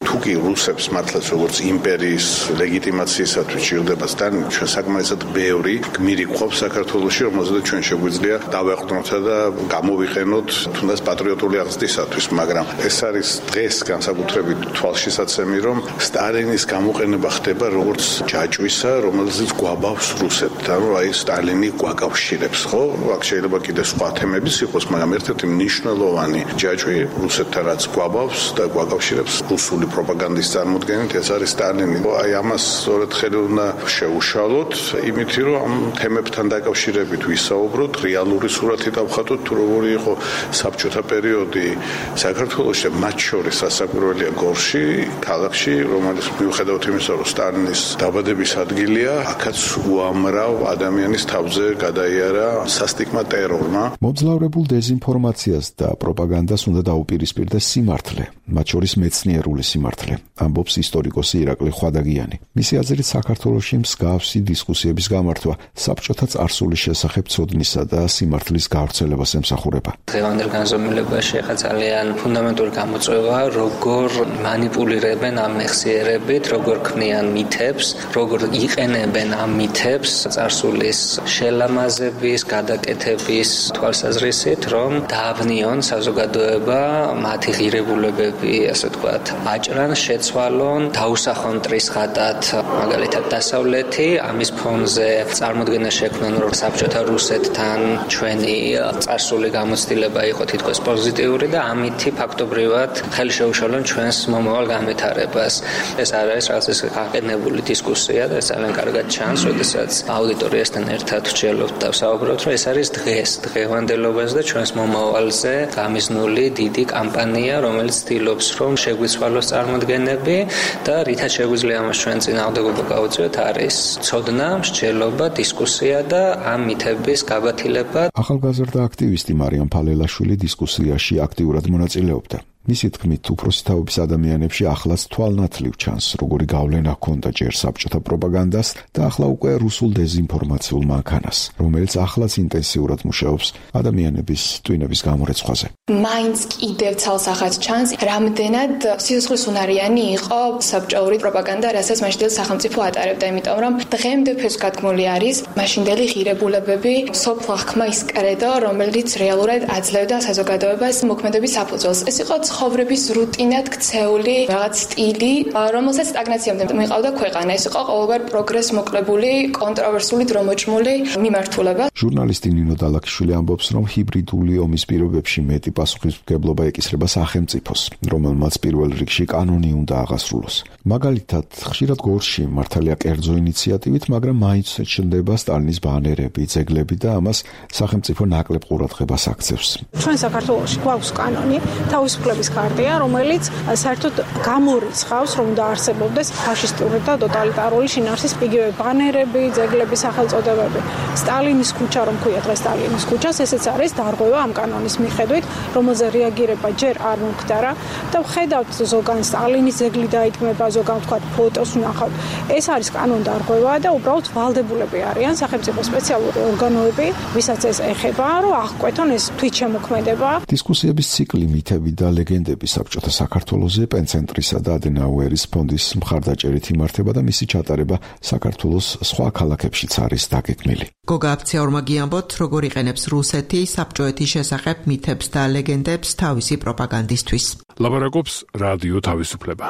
თუ კი რუსებს მართლაც როგორც იმპერიის ლეგიტიმაციისათვის ჭირდება სტალინი, ჩვენ საკმარისად ბევრი გმირი გვყავს საქართველოში, რომელზეც ჩვენ შეგვიძლია დავეყრდნოთ და გამოვიყენოთ თუნდაც პატრიოტული აღზრდისათვის, მაგრამ ეს არის დღეს განსაკუთრებით თვალშისაცემი, რომ სტალინის გამოყენება ხდება როგორც ჯაჭვისა, რომელზეც გვაბავს რუსეთთან, რომ აი სტალინი გვაკავშირებს, ხო? აქ შეიძლება კიდე სხვა თემებიც იყოს, მაგრამ ერთ-ერთი მნიშვნელოვანი ჯაჭვი რუსეთთან რაც გვაბავს და გვაკავშირებს რუსული პროპაგანდის წარმოდგენით, ეს არის სტალინი. აი ამას სწორედ ხელი უნდა შეუშალოთ, იმით რომ ამ თემებთან დაკავშირებით ვისაუბროთ, რეალური სურათი დავხატოთ, თუ როგორი იყო საბჭოთა პერიოდი საქართველოში, მათ შორის სასაკვირველია გორში, ქალაქში, რომელიც მიუხედავად იმისა, რომ სტალინის დაბადების ადგილია, აქაც უამრავ ადამიანის თავზე გადაიარა სასტიკმა ტერორმა. მობრძოლავებულ დეზინფორმაციას და პროპაგანდას უნდა დაუპირისპირდეს სიმართლე, მათ შორის მეცნიერული სიმართლე, ამბობს ისტორიკოსი ირაკლი ხვადაგიანი. მისი აზრით, საქართველოში მსგავსი დისკუსიების გამართვა საბჭოთა წარსულის შესახებ ცოდნისა და სიმართლის გავრცელებას ემსახურება. დღევანდელ განზომილებაში ახლა ძალიან ფუნდამენტური გამოწვევა, როგორ მანიპულირებენ ამ მეხსიერებით, როგორ ქმნიან მითებს, როგორ იყენებენ ამ მითებს წარსულის შელამაზების, გადაკეთების თვალსაზრისით, რომ დააბნიონ საზოგადოება მათი ღირებულებები, ასე ვთქვათ, აჭრან, შეცვალონ, დაუსახონ ტრისხატად, მაგალითად დასავლეთი, ამის ფონზე წარმოდგენა შექმნან, რომ საბჭოთა რუსეთთან ჩვენი წარსული გამოცდილება იყო თითქოს პოზიტიური და ამითი ფაქტობრივად ხელი შეუშალონ ჩვენს მომავალ განვითარებას. ეს არ არის რაღაც გაყენებული დისკუსია და ძალიან კარგად ჩანს, როდესაც აუდიტორიასთან ერთად ვჩელობთ და ვსაუბრობთ, რომ ეს არის დღევანდელობაზე და ჩვენს მომავალზე გამიზნული დიდი კამპანია, რომელიც ცდილობს, რომ შეგვიცვალოს წარმოდგენები და რითაც შეგვიძლია ამას ჩვენ წინააღმდეგობა გავუწიოთ, არის ცოდნა, მსჯელობა, დისკუსია და ამ მითების გაბათილება. ახალგაზრდა აქტივისტი მარიამ ფალელაშვილი დისკუსიაში აქტიურად მონაწილეობდა. მისი თქმით, უფროსი თაობის ადამიანებში ახლაც თვალნათლივ ჩანს, როგორი გავლენა ჰქონდა ჯერ საბჭოთა პროპაგანდას და ახლა უკვე რუსულ დეზინფორმაციულ მანქანას, რომელიც ახლაც ინტენსიურად მუშაობს ადამიანების ტვინების გამორეცხვაზე. მაინც კიდევ ცალსახად ჩანს, რამდენად სიცოცხლისუნარიანი იყო საბჭოური პროპაგანდა, რასაც მაშინდელ სახელმწიფო ატარებდა, იმიტომ რომ დღემდე ფესვგადგმული არის მაშინდელი ღირებულებები, სოფლა ხმა ის კრედო, რომელიც რეალურად აძლევდა საზოგადოებას მოქმედების საფუძველს. ეს იყო ცხოვრების რუტინად ქცეული რაღაც სტილი, რომელსაც სტაგნაციამდე მიყავდა ქვეყანა. ეს იყო ყოველგვარ პროგრესს მოკლებული, კონტროვერსული, დრომოჭმული მიმართულება. ჟურნალისტი ნინო დალაქიშვილი ამბობს, რომ ჰიბრიდული ომის პირობებში მეტი პასუხისმგებლობა ეკისრება სახელმწიფოს, რომელმაც პირველ რიგში კანონი უნდა აღასრულოს. მაგალითად, ხშირად გორში მართალია კერძო ინიციატივით, მაგრამ მაინც ჩნდება სტალინის ბანერები, ძეგლები და ამას სახელმწიფო ნაკლებ ყურადღებას აქცევს. ჩვენ საქართველოში გვაქვს კანონი, თავისუფლების კარტია, რომელიც საერთოდ გამორიცხავს, რომ დაარსებობდეს ფაშისტური და ტოტალიტარული შინაარსის იგივე ბანერები, ძეგლების სახელწოდებები. სტალინის ქუჩა, რომ ქვია დღეს სტალინის ქუჩას, ესეც არის დარღვევა ამ კანონის მიხედვით, რომელზე რეაგირება ჯერ არ მომხდარა და ვხედავთ ზოგან სტალინის ძეგლი დაიდგმება, ზოგან ვთქვათ ფოტოს ვნახავთ. ეს არის კანონდარღვევა და უბრალოდ ვალდებულები არიან სახელმწიფო სპეციალური ორგანოები, ვისაც ეს ეხება, რომ აღკვეთონ ეს თვითშემოქმედება. დისკუსიების ციკლი მითები და ლეგენდები საბჭოთა საქართველოზე პენცენტრისა და ადენაუერის ფონდის მხარდაჭერით იმართება და მისი ჩატარება საქართველოს სხვა ქალაქებშიც არის დაგეგმილი. გოგა აფციაურმა გიამბოთ, როგორ იყენებს რუსეთი საბჭოეთის შესახებ მითებს და ლეგენდებს თავისი პროპაგანდისთვის. ლაპარაკობს რადიო თავისუფლება.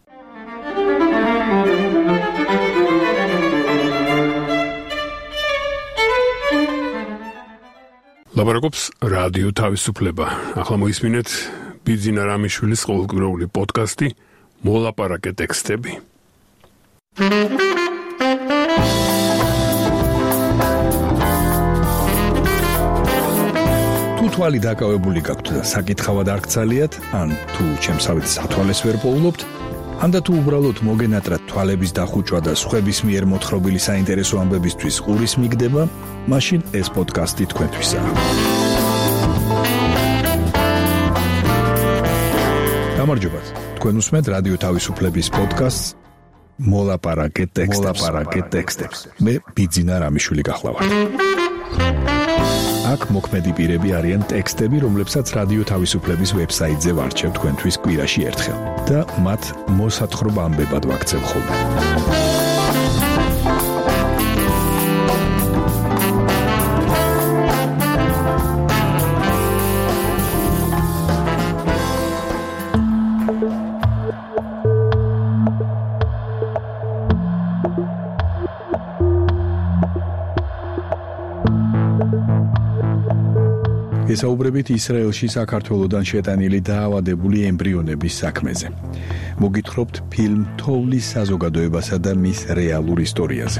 ლაპარაკობს რადიო თავისუფლება. ახლა მოისმინეთ ბიძინა რამიშვილის ყოველკვირეული პოდკასტი მოლაპარაკე ტექსტები. თუ თვალი დაკავებული გაქვთ და საკითხავად არ გცალიათ, ან თუ ჩემსავით სათვალეს ვერ პოულობთ, ან და თუ უბრალოდ მოგენატრათ თვალების დახუჭვა და სხვების მიერ მოთხრობილი საინტერესო ამბებისთვის ყურის მიგდება, მაშინ ეს პოდკასტი თქვენთვისაა. გამარჯობათ. თქვენ უსმენთ რადიო თავისუფლების პოდკასტს მოლაპარაკე ტექსტებს. მე ბიძინა რამიშვილი გახლავართ. აქ მოქმედი პირები არიან ტექსტები, რომლებსაც რადიო თავისუფლების ვებსაიტზე ვარჩევ თქვენთვის კვირაში ერთხელ და მათ მოსათხრობა ამბებად ვაქცევ ხოლმე. ესაუბრებით ისრაელში საქართველოდან შეტანილი დაავადებული ემბრიონების საქმეზე. მოგითხრობთ ფილმ თოვლის საზოგადოებასა და მის რეალურ ისტორიაზე.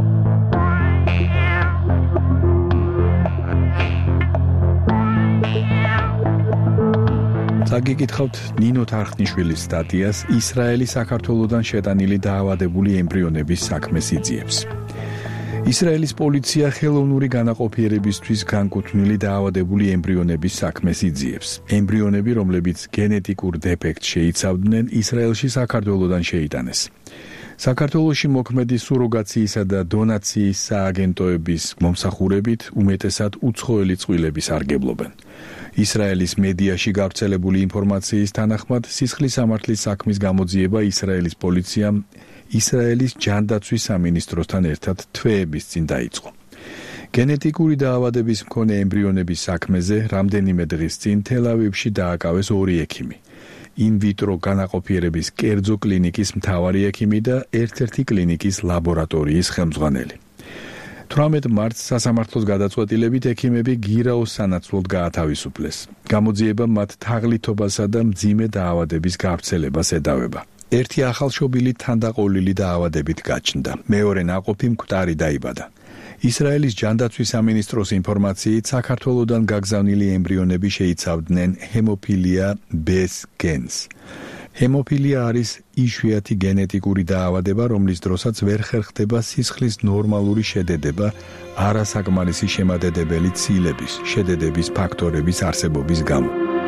საგიკითხავთ ნინო თარხნიშვილის სტატიას ისრაელი საქართველოდან შეტანილი დაავადებული ემბრიონების საქმეს იძიებს. ისრაელის პოლიცია ხელოვნური განაყოფიერებისთვის განკუთვნილი დაავადებული ემბრიონების საქმეს იძიებს. ემბრიონები, რომლებიც გენეტიკურ დეფექტს შეიცავდნენ, ისრაელში საქართველოდან შეიტანეს. საქართველოში მოქმედი სუროგაციისა და დონაციის სააგენტოების მომსახურებით უმეტესად უცხოელი წყვილები სარგებლობენ. ისრაელის მედიაში გავრცელებული ინფორმაციის თანახმად, სისხლის სამართლის საქმის გამოძიება ისრაელის პოლიციამ ისრაელის ჯანდაცვის სამინისტროსთან ერთად თვეების წინ დაიწყო. გენეტიკური დაავადების მქონე ემბრიონების საქმეზე რამდენიმე დღის წინ თელ-ავივში დააკავეს 2 ექიმი. ინ-ვიტრო განაყოფიერების კერძო კლინიკის მთავარი ექიმი და ერთ-ერთი კლინიკის ლაბორატორიის ხელმძღვანელი. 18 მარტს სასამართლოს გადაწყვეტილებით ექიმები გირაოს სანაცვლოდ გაათავისუფლეს. გამოძიება მათ თაღლითობასა და მძიმე დაავადების გავრცელებას ედავება. ერთი ახალშობილი თანდაყოლილი დაავადებით გაჩნდა. მეორე ნაყოფი მკვდარი დაიბადა. ისრაელის ჯანდაცვის სამინისტროს ინფორმაციით, საქართველოდან გაგზავნილი ემბრიონები შეიცავდნენ ჰემოფილია B-ს გენს. ჰემოფილია არის იშვიათი გენეტიკური დაავადება, რომლის დროსაც ვერ ხერხდება სისხლის ნორმალური შედედება არასაკმარისი შემადედებელი ცილების, შედედების ფაქტორების არსებობის გამო.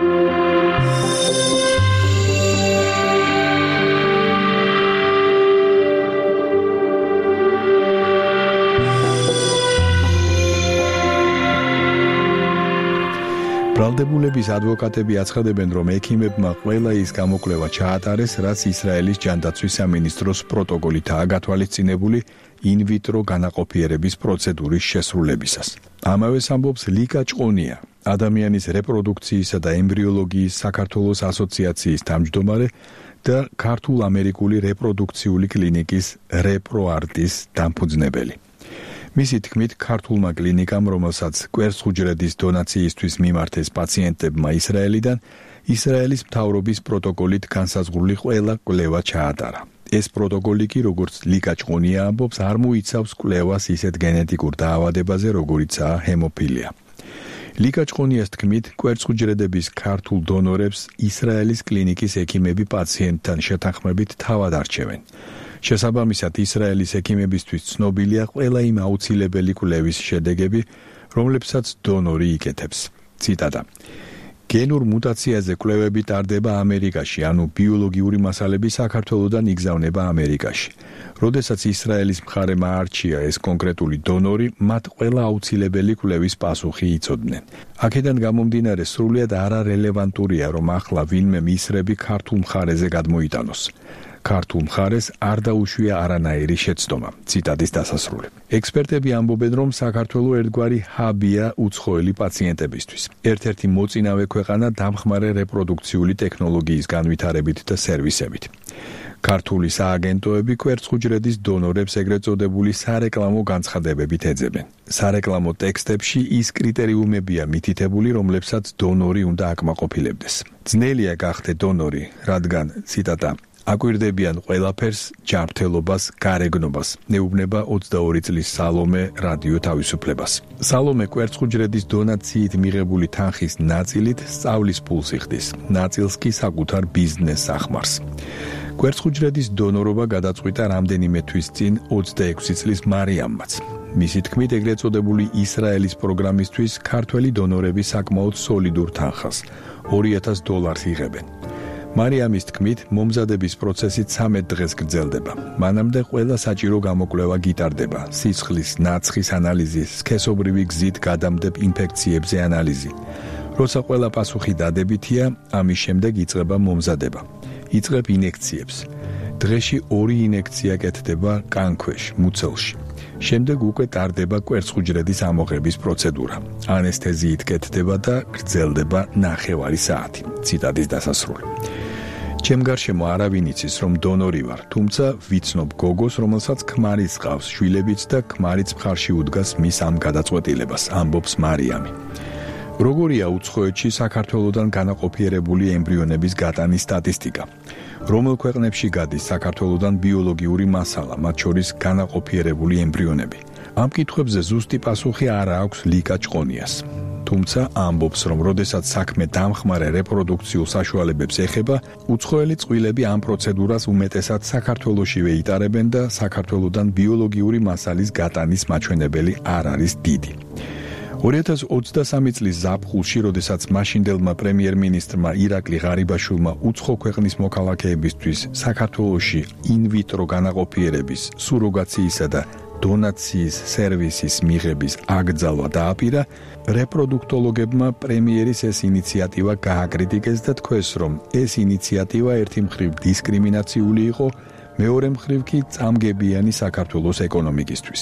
ბრალდებულების ადვოკატები აცხადებენ, რომ ექიმებმა ყველა ის გამოკვლევა ჩაატარეს, რაც ისრაელის ჯანდაცვის სამინისტროს პროტოკოლითაა გათვალისწინებული ინ-ვიტრო განაყოფიერების პროცედურის შესრულებისას. ამავეს ამბობს ლიკა ჭყონია, ადამიანის რეპროდუქციისა და ემბრიოლოგიის საქართველოს ასოციაციის თავმჯდომარე და ქართულ-ამერიკული რეპროდუქციული კლინიკის რეპროარტის დამფუძნებელი. მისი თქმით, ქართულმა კლინიკამ, რომელსაც კვერცხუჯრედის დონაციისთვის მიმართეს პაციენტებმა ისრაელიდან, ისრაელის მთავრობის პროტოკოლით განსაზღვრული ყველა კვლევა ჩაატარა. ეს პროტოკოლი კი, როგორც ლიკა ჭყონია ამბობს, არ მოიცავს კვლევას ისეთ გენეტიკურ დაავადებაზე, როგორიცაა ჰემოფილია. ლიკა ჭყონიას თქმით, კვერცხუჯრედების ქართულ დონორებს ისრაელის კლინიკის ექიმები პაციენტთან შეთანხმებით თავად არჩევენ. შესაბამისად, ისრაელის ექიმებისთვის ცნობილია ყველა იმ აუცილებელი კვლევის შედეგები, რომლებსაც დონორი იკეთებს. ციტატა: გენურ მუტაციაზე კვლევები ტარდება ამერიკაში, ანუ ბიოლოგიური მასალები საქართველოდან იგზავნება ამერიკაში. როდესაც ისრაელის მხარემ აარჩია ეს კონკრეტული დონორი, მათ ყველა აუცილებელი კვლევის პასუხი იცოდნენ. აქედან გამომდინარე, სრულიად არარელევანტურია, რომ ახლა ვინმე მისრები ქართულ მხარეზე გადმოიტანოს. ქართულ მხარეს არ დაუშვია არანაირი შეცდომა. ციტატის დასასრული. ექსპერტები ამბობენ, რომ საქართველო ერთგვარი ჰაბია უცხოელი პაციენტებისთვის. ერთ-ერთი მოწინავე ქვეყანა დამხმარე რეპროდუქციული ტექნოლოგიის განვითარებით და სერვისებით. ქართული სააგენტოები კვერცხუჯრედის დონორებს ეგრეთ წოდებული სარეკლამო განცხადებებით ეძებენ. სარეკლამო ტექსტებში ის კრიტერიუმებია მითითებული, რომლებსაც დონორი უნდა აკმაყოფილებდეს. ძნელია გახდე დონორი, რადგან ციტატა აკვირდებიან ყველაფერს, ჯანმრთელობას, გარეგნობას, ნეუბნება 22 წლის სალომე რადიო თავისუფლებას. სალომე კვერცხუჯრედის დონაციით მიღებული თანხის ნაწილით სწავლის ფულს იხდის, ნაწილს კი საკუთარ ბიზნესს ახმარს. კვერცხუჯრედის დონორობა გადაწყვიტა რამდენიმე თვის წინ 26 წლის მარიამმაც. მისი თქმით, ეგრეთ წოდებული ისრაელის პროგრამისთვის ქართველი დონორები საკმაოდ სოლიდურ თანხას $2000 იღებენ. მარიამის თქმით, მომზადების პროცესი 13 დღეს გრძელდება. მანამდე ყველა საჭირო გამოკვლევა გიტარდება: სისხლის, ნაცხის ანალიზი, სქესობრივი გზით გადამდებ ინფექციებზე ანალიზი. როცა ყველა პასუხი დადებითია, ამის შემდეგ იწყება მომზადება. იწყებ ინექციებს. დღეში 2 ინექცია კეთდება კანქვეშ, მუცელში. შემდეგ უკვე ტარდება კვერცხუჯრედის ამოღების პროცედურა. ანესთეზიით კეთდება და გრძელდება 9 საათი. ციტატის დასასრული. ჩემ გარშემო არავინ იცის, რომ დონორი ვარ, თუმცა ვიცნობ გოგოს, რომელსაც ქმარიც ჰყავს, შვილებიც და ქმარიც მხარში უდგას მის ამ გადაწყვეტილებას, ამბობს მარიამი. როგორია უცხოეთში საქართველოდან განაყოფიერებული ემბრიონების გატანის სტატისტიკა? რომელ ქვეყნებში გადის საქართველოდან ბიოლოგიური მასალა, მათ შორის განაყოფიერებული ემბრიონები? ამ კითხვებზე ზუსტი პასუხი არ აქვს ლიკა ჭყონიას. თუმცა ამბობს, რომ როდესაც საქმე დამხმარე რეპროდუქციულ საშუალებებს ეხება, უცხოელი წყვილები ამ პროცედურას უმეტესად საქართველოშივე იტარებენ და საქართველოდან ბიოლოგიური მასალის გატანის მაჩვენებელი არ არის დიდი. 2023 წლის ზაფხულში, როდესაც მაშინდელმა პრემიერ-მინისტრმა ირაკლი ღარიბაშვილმა უცხო ქვეყნის მოქალაქეებისთვის საქართველოში ინვიტრო განაყოფიერების, სუროგაციისა და დონაციის სერვისის მიღების აკრძალვა დააპირა, რეპროდუქტოლოგებმა პრემიერის ეს ინიციატივა გააკრიტიკეს და თქვეს, რომ ეს ინიციატივა ერთი მხრივ დისკრიმინაციული იყო, მეორე მხრივ კი წამგებიანი საქართველოს ეკონომიკისთვის.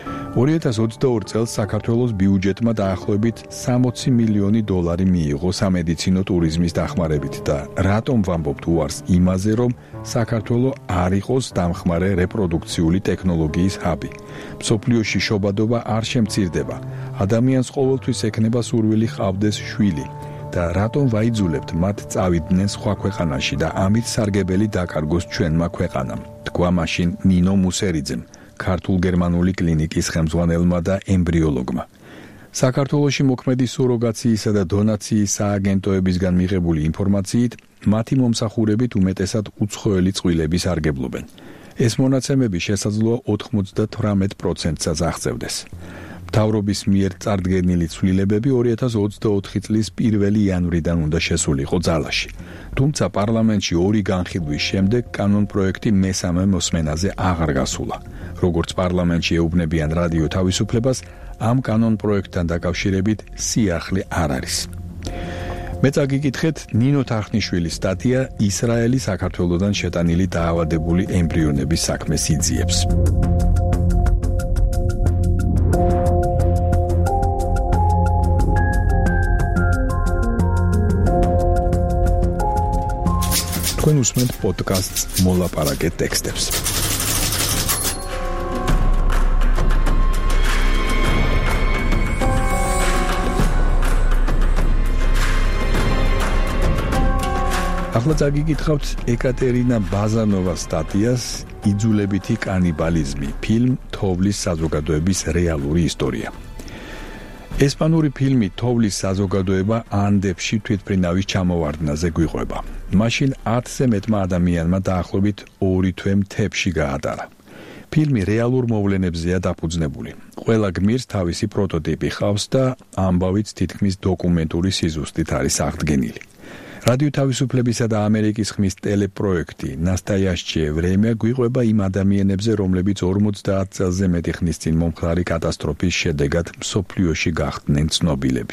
2022 წელს საქართველოს ბიუჯეტმა დაახლოებით $60 მილიონი მიიღო სამედიცინო ტურიზმის დახმარებით და რატომ ვამბობთ უარს იმაზე, რომ საქართველო არ იყოს დამხმარე რეპროდუქციული ტექნოლოგიის ჰაბი. მსოფლიოში შობადობა არ შემცირდება. ადამიანს ყოველთვის ექნება სურვილი ჰყავდეს შვილი და რატომ ვაიძულებთ მათ წავიდნენ სხვა ქვეყანაში და ამით სარგებელი დაკარგოს ჩვენმა ქვეყანამ, თქვა მაშინ ნინო მუსერიძემ, ქართულ-გერმანული კლინიკის ხელმძღვანელმა და ემბრიოლოგმა. საქართველოში მოქმედი სუროგაციისა და დონაციის სააგენტოებისგან მიღებული ინფორმაციით, მათი მომსახურებით უმეტესად უცხოელი წყვილები სარგებლობენ. ეს მონაცემები შესაძლოა 98%-საც აღწევდეს. მთავრობის მიერ წარდგენილი ცვლილებები 2024 წლის 1 იანვრიდან უნდა შესულიყო ძალაში. თუმცა პარლამენტში 2 განხილვის შემდეგ კანონპროექტი მესამე მოსმენაზე აღარ გასულა. როგორც პარლამენტში ეუბნებიან რადიო თავისუფლებას, ამ კანონპროექტთან დაკავშირებით სიახლე არ არის. მე წაგიკითხეთ ნინო თახნიშვილის სტატია ისრაელის საქართველოდან შეტანილი დაავადებული ემბრიონების საქმეს იძიებს. თქვენ უსმენთ პოდკასტს მოლაპარაკეთ ტექსტებს. ახლა წაგიკითხავთ ეკატერინა ბაზანოვას სტატიას იძულებითი კანიბალიზმი, ფილმ თოვლის საზოგადოების რეალური ისტორია. ესპანური ფილმი თოვლის საზოგადოება ანდებში თვითმფრინავის ჩამოვარდნაზე გვიყვება. მაშინ 10-ზე მეტმა ადამიანმა დაახლოებით 2 თვე მთებში გაატარა. ფილმი რეალურ მოვლენებზეა დაფუძნებული. ყველა გმირს თავისი პროტოტიპი ჰყავს და ამბავიც თითქმის დოკუმენტური სიზუსტით არის აღდგენილი. რადიო თავისუფლებისა და ამერიკის ხმის ტელეპროექტი ნასტაიაშჩე ვრემია გვიყვება იმ ადამიანებზე, რომლებიც 50 წელზე მეტი ხნის წინ მომხდარი კატასტროფის შედეგად მსოფლიოში გახდნენ ცნობილები.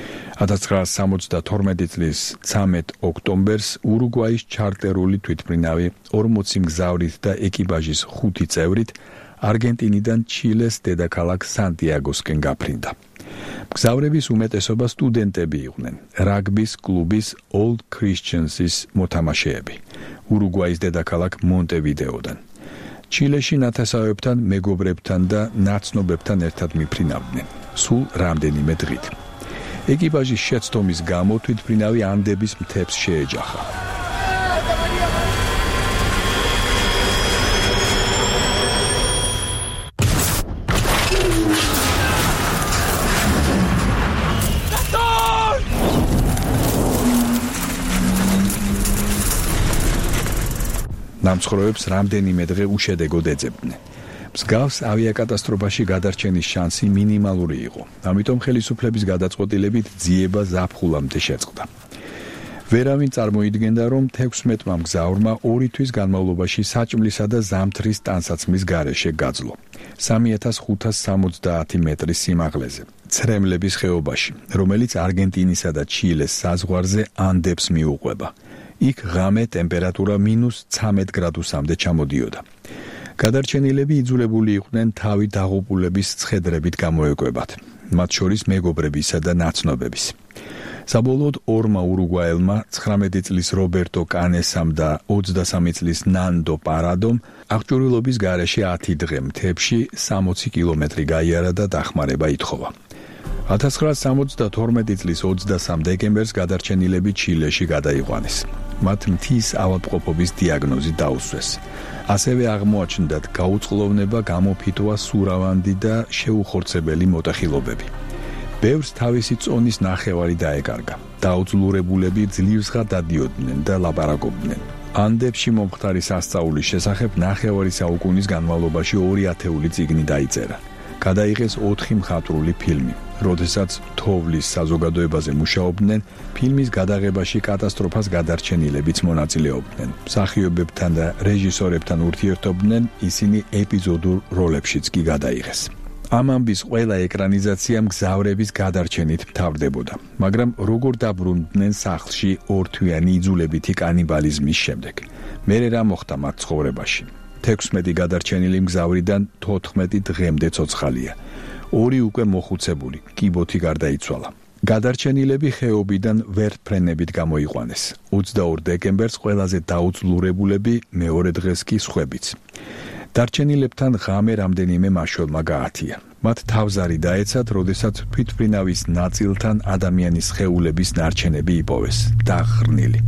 1972 წლის 13 ოქტომბერს ურუგვაის ჩარტერული თვითმფრინავი 40 მგზავრით და ეკიპაჟის 5 წევრით არგენტინიდან ჩილეს დედაქალაქ სანტიაგოსკენ გაფრინდა. მგზავრების უმეტესობა სტუდენტები იყვნენ, რაგბის კლუბის Old Christians-ის მოთამაშეები, ურუგვაის დედაქალაქ მონტევიდეოდან. ჩილეში ნათესავებთან, მეგობრებთან და ნაცნობებთან ერთად მიფრინავდნენ, სულ რამდენიმე დღით. ეკიპაჟის შეცდომის გამო თვითმფრინავი ანდების მთებს შეეჯახა. დამცხროებს რამდენიმე დღე უშედეგოდ ეძებდნენ. მსგავს ავიაკატასტროფაში გადარჩენის შანსი მინიმალური იყო. ამიტომ ხელისუფლების გადაწყვეტილებით ძიება ზაფხულამდე შეწყდა. ვერავინ წარმოიდგენდა, რომ 16-მა მგზავრმა 2 თვის განმავლობაში საჭმლისა და ზამთრის ტანსაცმლის გარეშე გაძლო. 3570 მეტრის სიმაღლეზე, ცრემლების ხეობაში, რომელიც არგენტინისა და ჩილეს საზღვარზე ანდებს მიუყვება. იქ ღამე ტემპერატურა -13 გრადუსამდე ჩამოდიოდა. გადარჩენილები იძულებული იყვნენ თავი დაღუპულების ცხედრებით გამოეკვებათ, მათ შორის მეგობრებისა და ნაცნობების. საბოლოოდ 2 ურუგვაელმა 19 წლის რობერტო კანესამ და 23 წლის ნანდო პარადომ აღჭურვილობის გარეშე 10 დღე მთებში 60 კილომეტრი გაიარა და დახმარება ითხოვა. 1972 წლის 23 დეკემბერს გადარჩენილები ჩილეში გადაიყვანეს. მათ მთის ავადმყოფობის დიაგნოზი დაუსვეს. ასევე აღმოაჩნდათ გაუწყლოვნება, გამოფიტვა, სურავანდი და შეუხორცებელი მოტეხილობები. ბევრს თავისი წონის ნახევარი დაეკარგა. დაუძლურებულები ძლივსღა დადიოდნენ და ლაპარაკობდნენ. ანდებში მომხდარი სასწაულის შესახებ ნახევარი საუკუნის განმავლობაში 2 ათეული წიგნი დაიწერა. გადაიღეს 4 მხატვრული ფილმი. როდესაც თოვლის საზოგადოებაზე მუშაობდნენ, ფილმის გადაღებაში კატასტროფას გადარჩენილებიც მონაწილეობდნენ. მსახიობებთან და რეჟისორებთან ურთიერთობდნენ, ისინი ეპიზოდურ როლებშიც კი გადაიღეს. ამ ამბის ყველა ეკრანიზაცია მგზავრების გადარჩენით მთავრდებოდა, მაგრამ როგორ დაბრუნდნენ სახლში 2 თვიანი იძულებითი კანიბალიზმის შემდეგ? მერე რა მოხდა მათ ცხოვრებაში? 16 გადარჩენილი მგზავრიდან 14 დღემდე ცოცხალია. 2 უკვე მოხუცებული, კიბოთი გარდაიცვალა. გადარჩენილები ხეობიდან ვერტფრენებით გამოიყვანეს. 22 დეკემბერს ყველაზე დაუძლურებულები, მეორე დღეს კი სხვებიც. დარჩენილებთან ღამე რამდენიმე მაშველმა გაათია. მათ თავზარი დაეცათ, როდესაც თვითმფრინავის ნაწილთან ადამიანის სხეულების ნარჩენები იპოვეს, დახრნილი.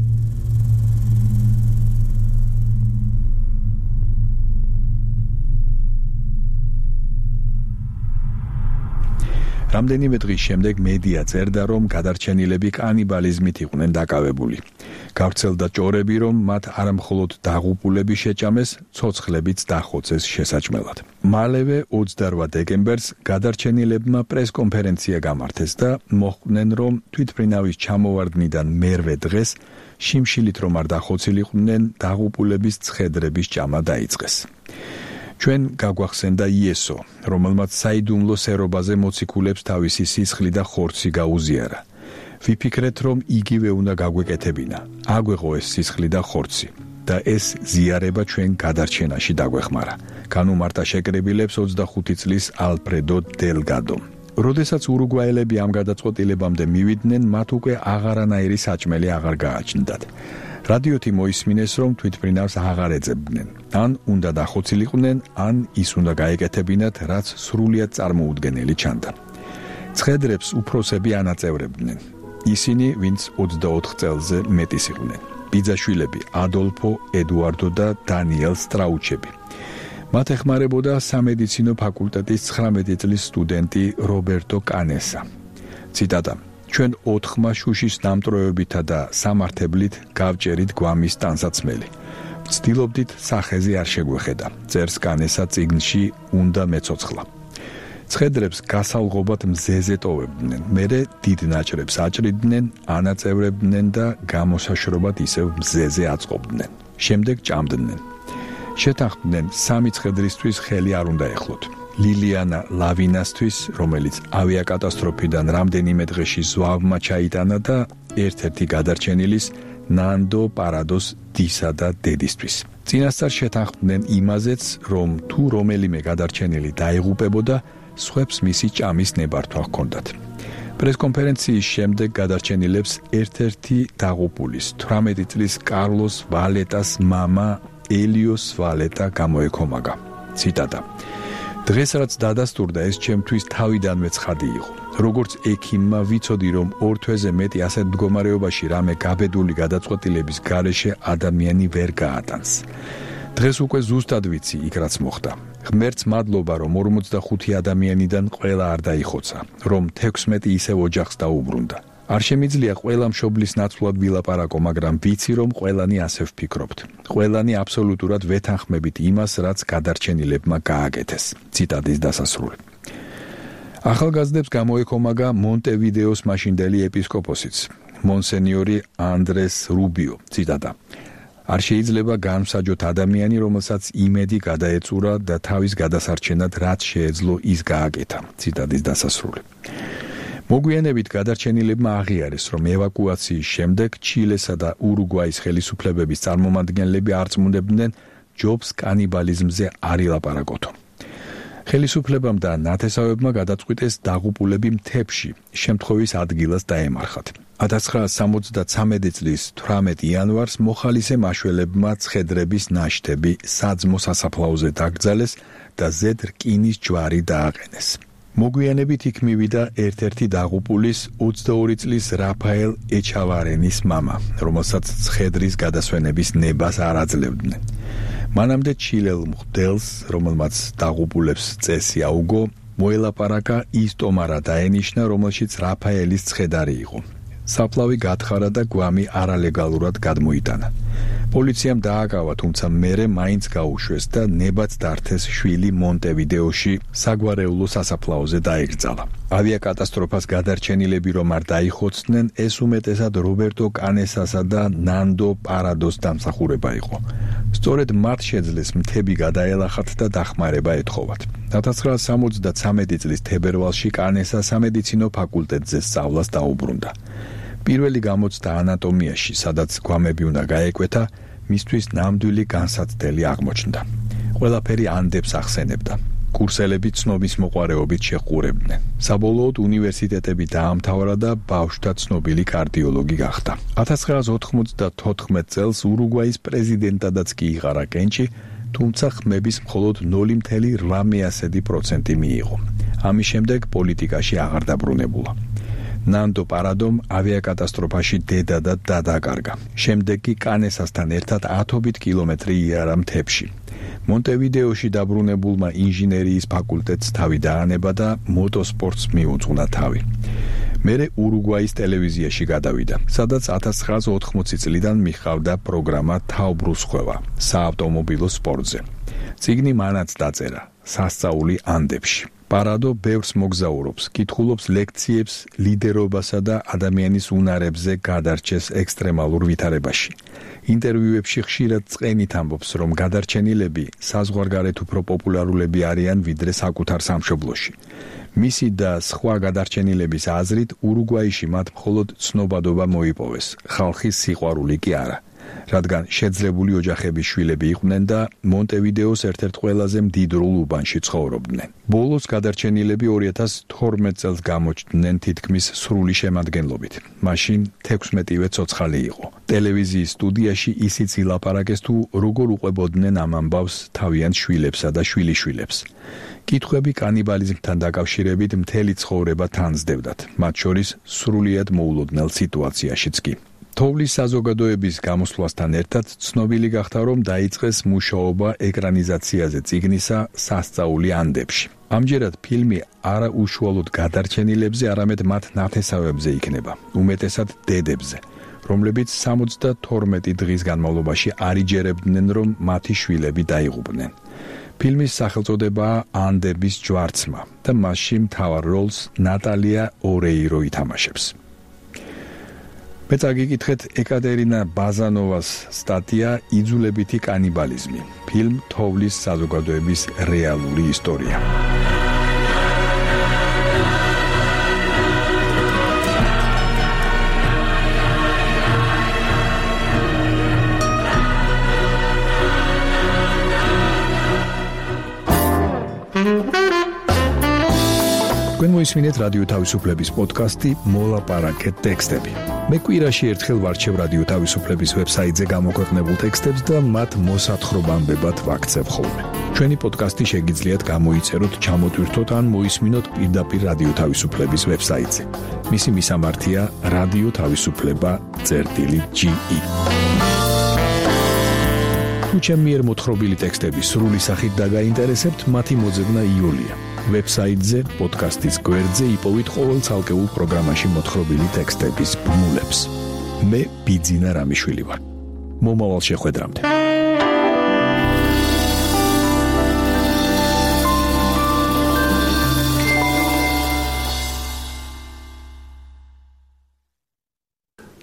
რამდენიმე დღის შემდეგ მედია წერდა, რომ გადარჩენილები კანიბალიზმით იყვნენ დაკავებული. გავრცელდა ჭორები, რომ მათ არამხოლოდ დაღუპულები შეჭამეს, ცოცხლებიც დახოცეს შესაჭმელად. მალევე 28 დეკემბერს გადარჩენილებმა პრესკონფერენცია გამართეს და მოხვდნენ, რომ თვითმფრინავის ჩამოვარდნიდან მერვე დღეს შიმშილით რომ არ დახოცილიყვნენ, დაღუპულების ცხედრების ჭამა დაიწყეს. ჩვენ გაგვახსენდა იესო, რომელმაც საიდუმლო სერობაზე მოციქულებს თავისი სისხლი და ხორცი გაუზიარა. ვიფიქრეთ, რომ იგივე უნდა გაგვეკეთებინა, აგვეღო ეს სისხლი და ხორცი და ეს ზიარება ჩვენ გადარჩენაში დაგვეხმარა. განუმარტა შეკრებილებს 25 წლის ალფრედო დელგადომ. როდესაც ურუგვაელები ამ გადაწყვეტილებამდე მივიდნენ, მათ უკვე აღარანაირი საჭმელი აღარ გააჩნდათ. რადიოთი მოისმინეს, რომ თვითმფრინავს აღარ ეძებდნენ. ან უნდა დახოცილიყვნენ, ან ის უნდა გაეკეთებინათ, რაც სრულიად წარმოუდგენელი ჩანდა. ცხედრებს უფროსები ანაწევრებდნენ. ისინი, ვინც 24 წელზე მეტის იყვნენ. ბიძაშვილები ადოლფო, ედუარდო და დანიელ სტრაუჩები. მათ ეხმარებოდა სამედიცინო ფაკულტეტის 19 წლის სტუდენტი რობერტო კანესა. ციტატა: ჩვენ 4-მა შუშის დამტროებითა და სამართებლით გავჭერით გვამის ტანსაცმელი. ვცდილობდით სახეზე არ შეგვეხედა. წერს კანესა წიგნში უნდა მეცოცხლა. ცხედრებს გასალღობად მზეზე ტოვებდნენ, მერე დიდ ნაჭრებს აჭრიდნენ, ანაწევრებდნენ და გამოსაშრობად ისევ მზეზე აწყობდნენ. შემდეგ ჭამდნენ. შეთანხმდნენ 3 ცხედრისთვის ხელი არ უნდა ეხლოთ. ლილიანა ლავინასთვის, რომელიც ავიაკატასტროფიდან რამდენიმე დღეში ზვავმა ჩაიტანა და ერთ-ერთი გადარჩენილის ნანდო პარადოს დისა და დედისთვის. წინასწარ შეთანხმდნენ იმაზეც, რომ თუ რომელიმე გადარჩენილი დაიღუპებოდა, სხვებს მისი ჭამის ნებართვა ჰქონდათ. პრესკონფერენციის შემდეგ გადარჩენილებს ერთ-ერთი დაღუპულის 18 წლის კარლოს ვალეტას მამა ელიოს ვალეტა გამოეკომაგა. ციტატა: დღეს რაც დადასტურდა, ეს ჩემთვის თავიდანვე ცხადი იყო. როგორც ექიმმა ვიცოდი, რომ 2 თვეზე მეტი ასეთ მდგომარეობაში რამე გაბედული გადაწყვეტილების გარეშე ადამიანი ვერ გაატანს. დღეს უკვე ზუსტად ვიცი იქ რაც მოხდა. ღმერთს მადლობა, რომ 45 ადამიანიდან ყველა არ დაიხოცა, რომ 16 ისევ ოჯახს დაუბრუნდა. არ შემიძლია ყველა მშობლის ნაცვლად ვილაპარაკო, მაგრამ ვიცი, რომ ყველანი ასე ვფიქრობთ. ყველანი აბსოლუტურად ვეთანხმებით იმას, რაც გადარჩენილებმა გააკეთეს. ციტატის დასასრული. ახალგაზრდებს გამოეკომაგა მონტევიდეოს მაშინდელი ეპისკოპოსიც. მონსენიორი ანდრეს რუბიო. ციტატა: არ შეიძლება განსაჯოთ ადამიანი, რომელსაც იმედი გადაეწურა და თავის გადასარჩენად რაც შეეძლო ის გააკეთა. ციტატის დასასრული. მოგვიანებით გადარჩენილებმა აღიარეს, რომ ევაკუაციის შემდეგ ჩილესა და ურუგვაის ხელისუფლებების წარმომადგენლები არ წმუნდებდნენ ჯობს კანიბალიზმზე არ ილაპარაკოთო. ხელისუფლებამ და ნათესავებმა გადაწყვიტეს დაღუპულები მთებში შემთხვევის ადგილას დაემარხათ. 1973 წლის 18 იანვარს მოხალისე მაშველებმა ცხედრების ნაშთები საძმო სასაფლაოზე დაკრძალეს და ზედ რკინის ჯვარი დააყენეს. მოგვიანებით იქ მივიდა ერთ-ერთი დაღუპულის 22 წლის რაფაელ ეჩავარენის მამა, რომელსაც ცხედრის გადასვენების ნებას არ აძლევდნენ. მანამდე ჩილელ მღვდელს, რომელმაც დაღუპულებს წესი აუგო, მოელაპარაკა ის ტომარა დაენიშნა, რომელშიც რაფაელის ცხედარი იყო. საფლავი გათხარა და გვამი არალეგალურად გადმოიტანა. პოლიციამ დააკავა, თუმცა მერე მაინც გაუშვეს და ნებაც დართეს შვილი მონტევიდეოში საგვარეულო სასაფლაოზე დაეკრძალა. ავიაკატასტროფას გადარჩენილები რომ არ დაიხოცდნენ, ეს უმეტესად რობერტო კანესასა და ნანდო პარადოს დამსახურება იყო. სწორედ მათ შეძლეს მთები გადაელახათ და დახმარება ეთხოვათ. 1973 წლის თებერვალში კანესა სამედიცინო ფაკულტეტზე სწავლას დაუბრუნდა. პირველი გამოცდა ანატომიაში, სადაც გვამები უნდა გაეკვეთა, მისთვის ნამდვილი განსაცდელი აღმოჩნდა. ყველაფერი ანდებს ახსენებდა. კურსელები ცნობის მოყვარეობით შეყურებდნენ. საბოლოოდ უნივერსიტეტები დაამთავრა და ბავშვთა ცნობილი კარდიოლოგი გახდა. 1994 წელს ურუგვაის პრეზიდენტადაც კი იყარა კენჭი, თუმცა ხმების მხოლოდ 0.8% მიიღო. ამის შემდეგ პოლიტიკაში აღარ დაბრუნებულა. ნანდო პარადომ ავიაკატასტროფაში დედა და დაკარგა. შემდეგ კი კანესასთან ერთად 10 კილომეტრი იარა მთებში. მონტევიდეოში დაბრუნებულმა ინჟინერიის ფაკულტეტს თავი დაანება და მოტოსპორტს მიუძღვნა თავი. მერე ურუგვაის ტელევიზიაში გადავიდა, სადაც 1980 წლიდან მიჰყავდა პროგრამა თავბრუსხვევა საავტომობილო სპორტზე. წიგნი მანაც დაწერა სასწაული ანდებში. პარადო ბევრს მოგზაურობს, კითხულობს ლექციებს ლიდერობასა და ადამიანის უნარებზე გადარჩეს ექსტრემალურ ვითარებაში. ინტერვიუებში ხშირად წყენით ამბობს, რომ გადარჩენილები საზღვარგარეთ უფრო პოპულარულები არიან ვიდრე საკუთარ სამშობლოში. მისი და სხვა გადარჩენილების აზრით, ურუგვაიში მათ მხოლოდ ცნობადობა მოიპოვეს, ხალხის სიყვარული კი არა. რადგან შეძლებული ოჯახების შვილები იყვნენ და მონტევიდეოს ერთ-ერთ ყველაზე მდიდრულ უბანში ცხოვრობდნენ. ბოლოს გადარჩენილები 2012 წელს გამოჩნდნენ თითქმის სრული შემადგენლობით. მაშინ 16-ვე ცოცხალი იყო. ტელევიზიის სტუდიაში ისიც ილაპარაკეს თუ როგორ უყვებოდნენ ამ ამბავს თავიანთ შვილებსა და შვილიშვილებს. კითხვები კანიბალიზმთან დაკავშირებით მთელი ცხოვრება თანსდებდათ, მათ შორის სრულიად მოულოდნელ სიტუაციაშიც კი. თოვლის საზოგადოების გამოსვლასთან ერთად ცნობილი გახდა, რომ დაიწყეს მუშაობა ეკრანიზაციაზე წიგნისა სასწაული ანდებში. ამჯერად ფილმი არა უშუალოდ გადარჩენილებზე, არამედ მათ ნათესავებზე იქნება, უმეტესად დედებზე, რომლებიც 72 დღის განმავლობაში არ იჯერებდნენ, რომ მათი შვილები დაიღუპნენ. ფილმის სახელწოდებაა ანდების ჯვარცმა და მასში მთავარ როლს ნატალია ორეირო ითამაშებს. მე წაგიკითხეთ ეკატერინა ბაზანოვას სტატია იძულებითი კანიბალიზმი, ფილმ თოვლის საზოგადოების რეალური ისტორია. თქვენ მოისმინეთ რადიო თავისუფლების პოდკასტი მოლაპარაკეთ ტექსტები. მე კვირაში ერთხელ ვარჩევ რადიო თავისუფლების ვებსაიტზე გამოქვეყნებულ ტექსტებს და მათ მოსათხრობამდებად ვაქცევ ხოლმე. ჩვენი პოდკასტი შეგიძლიათ გამოიწეროთ, ჩამოტვირთოთ ან მოისმინოთ პირდაპირ რადიო თავისუფლების ვებსაიტზე. მისი მისამართია რადიო თავისუფლება.ge. თუ ჩემი მიერ მოთხრობილი ტექსტები სრული სახით დაგაინტერესებთ, მათი მოძებნა იოლია. ვებსაიტზე, პოდკასტის გვერდზე იპოვით ყოველ ცალკეულ პროგრამაში მოთხრობილი ტექსტების ბმულებს. მე ბიძინა რამიშვილი ვარ. მომავალ შეხვედრამდე.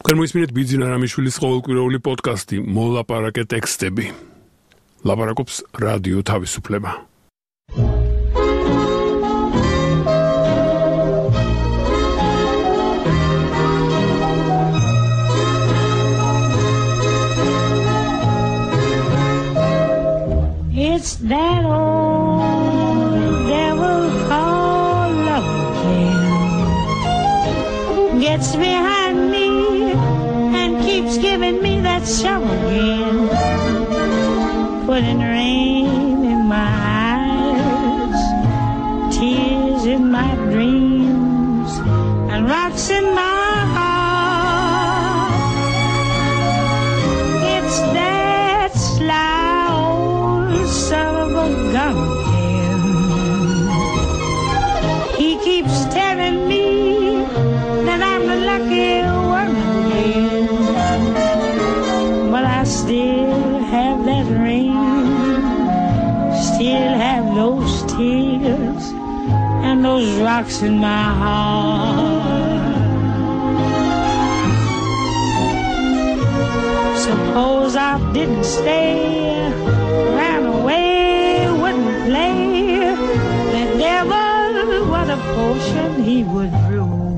თქვენ მოისმინეთ ბიძინა რამიშვილის ყოველკვირეული პოდკასტი მოლაპარაკე ტექსტები. ლაპარაკობს რადიო თავისუფლება. It's that old devil called love again. Gets behind me and keeps giving me that shovel again. Putting rain in my eyes, tears in my dreams, and rocks in my heart. It's that sly son of a gun again. He keeps telling me that I'm the lucky one again, but I still have that ring, still have those tears and those rocks in my heart. Suppose I didn't stay, ran away, wouldn't play, the devil, what a potion he would brew.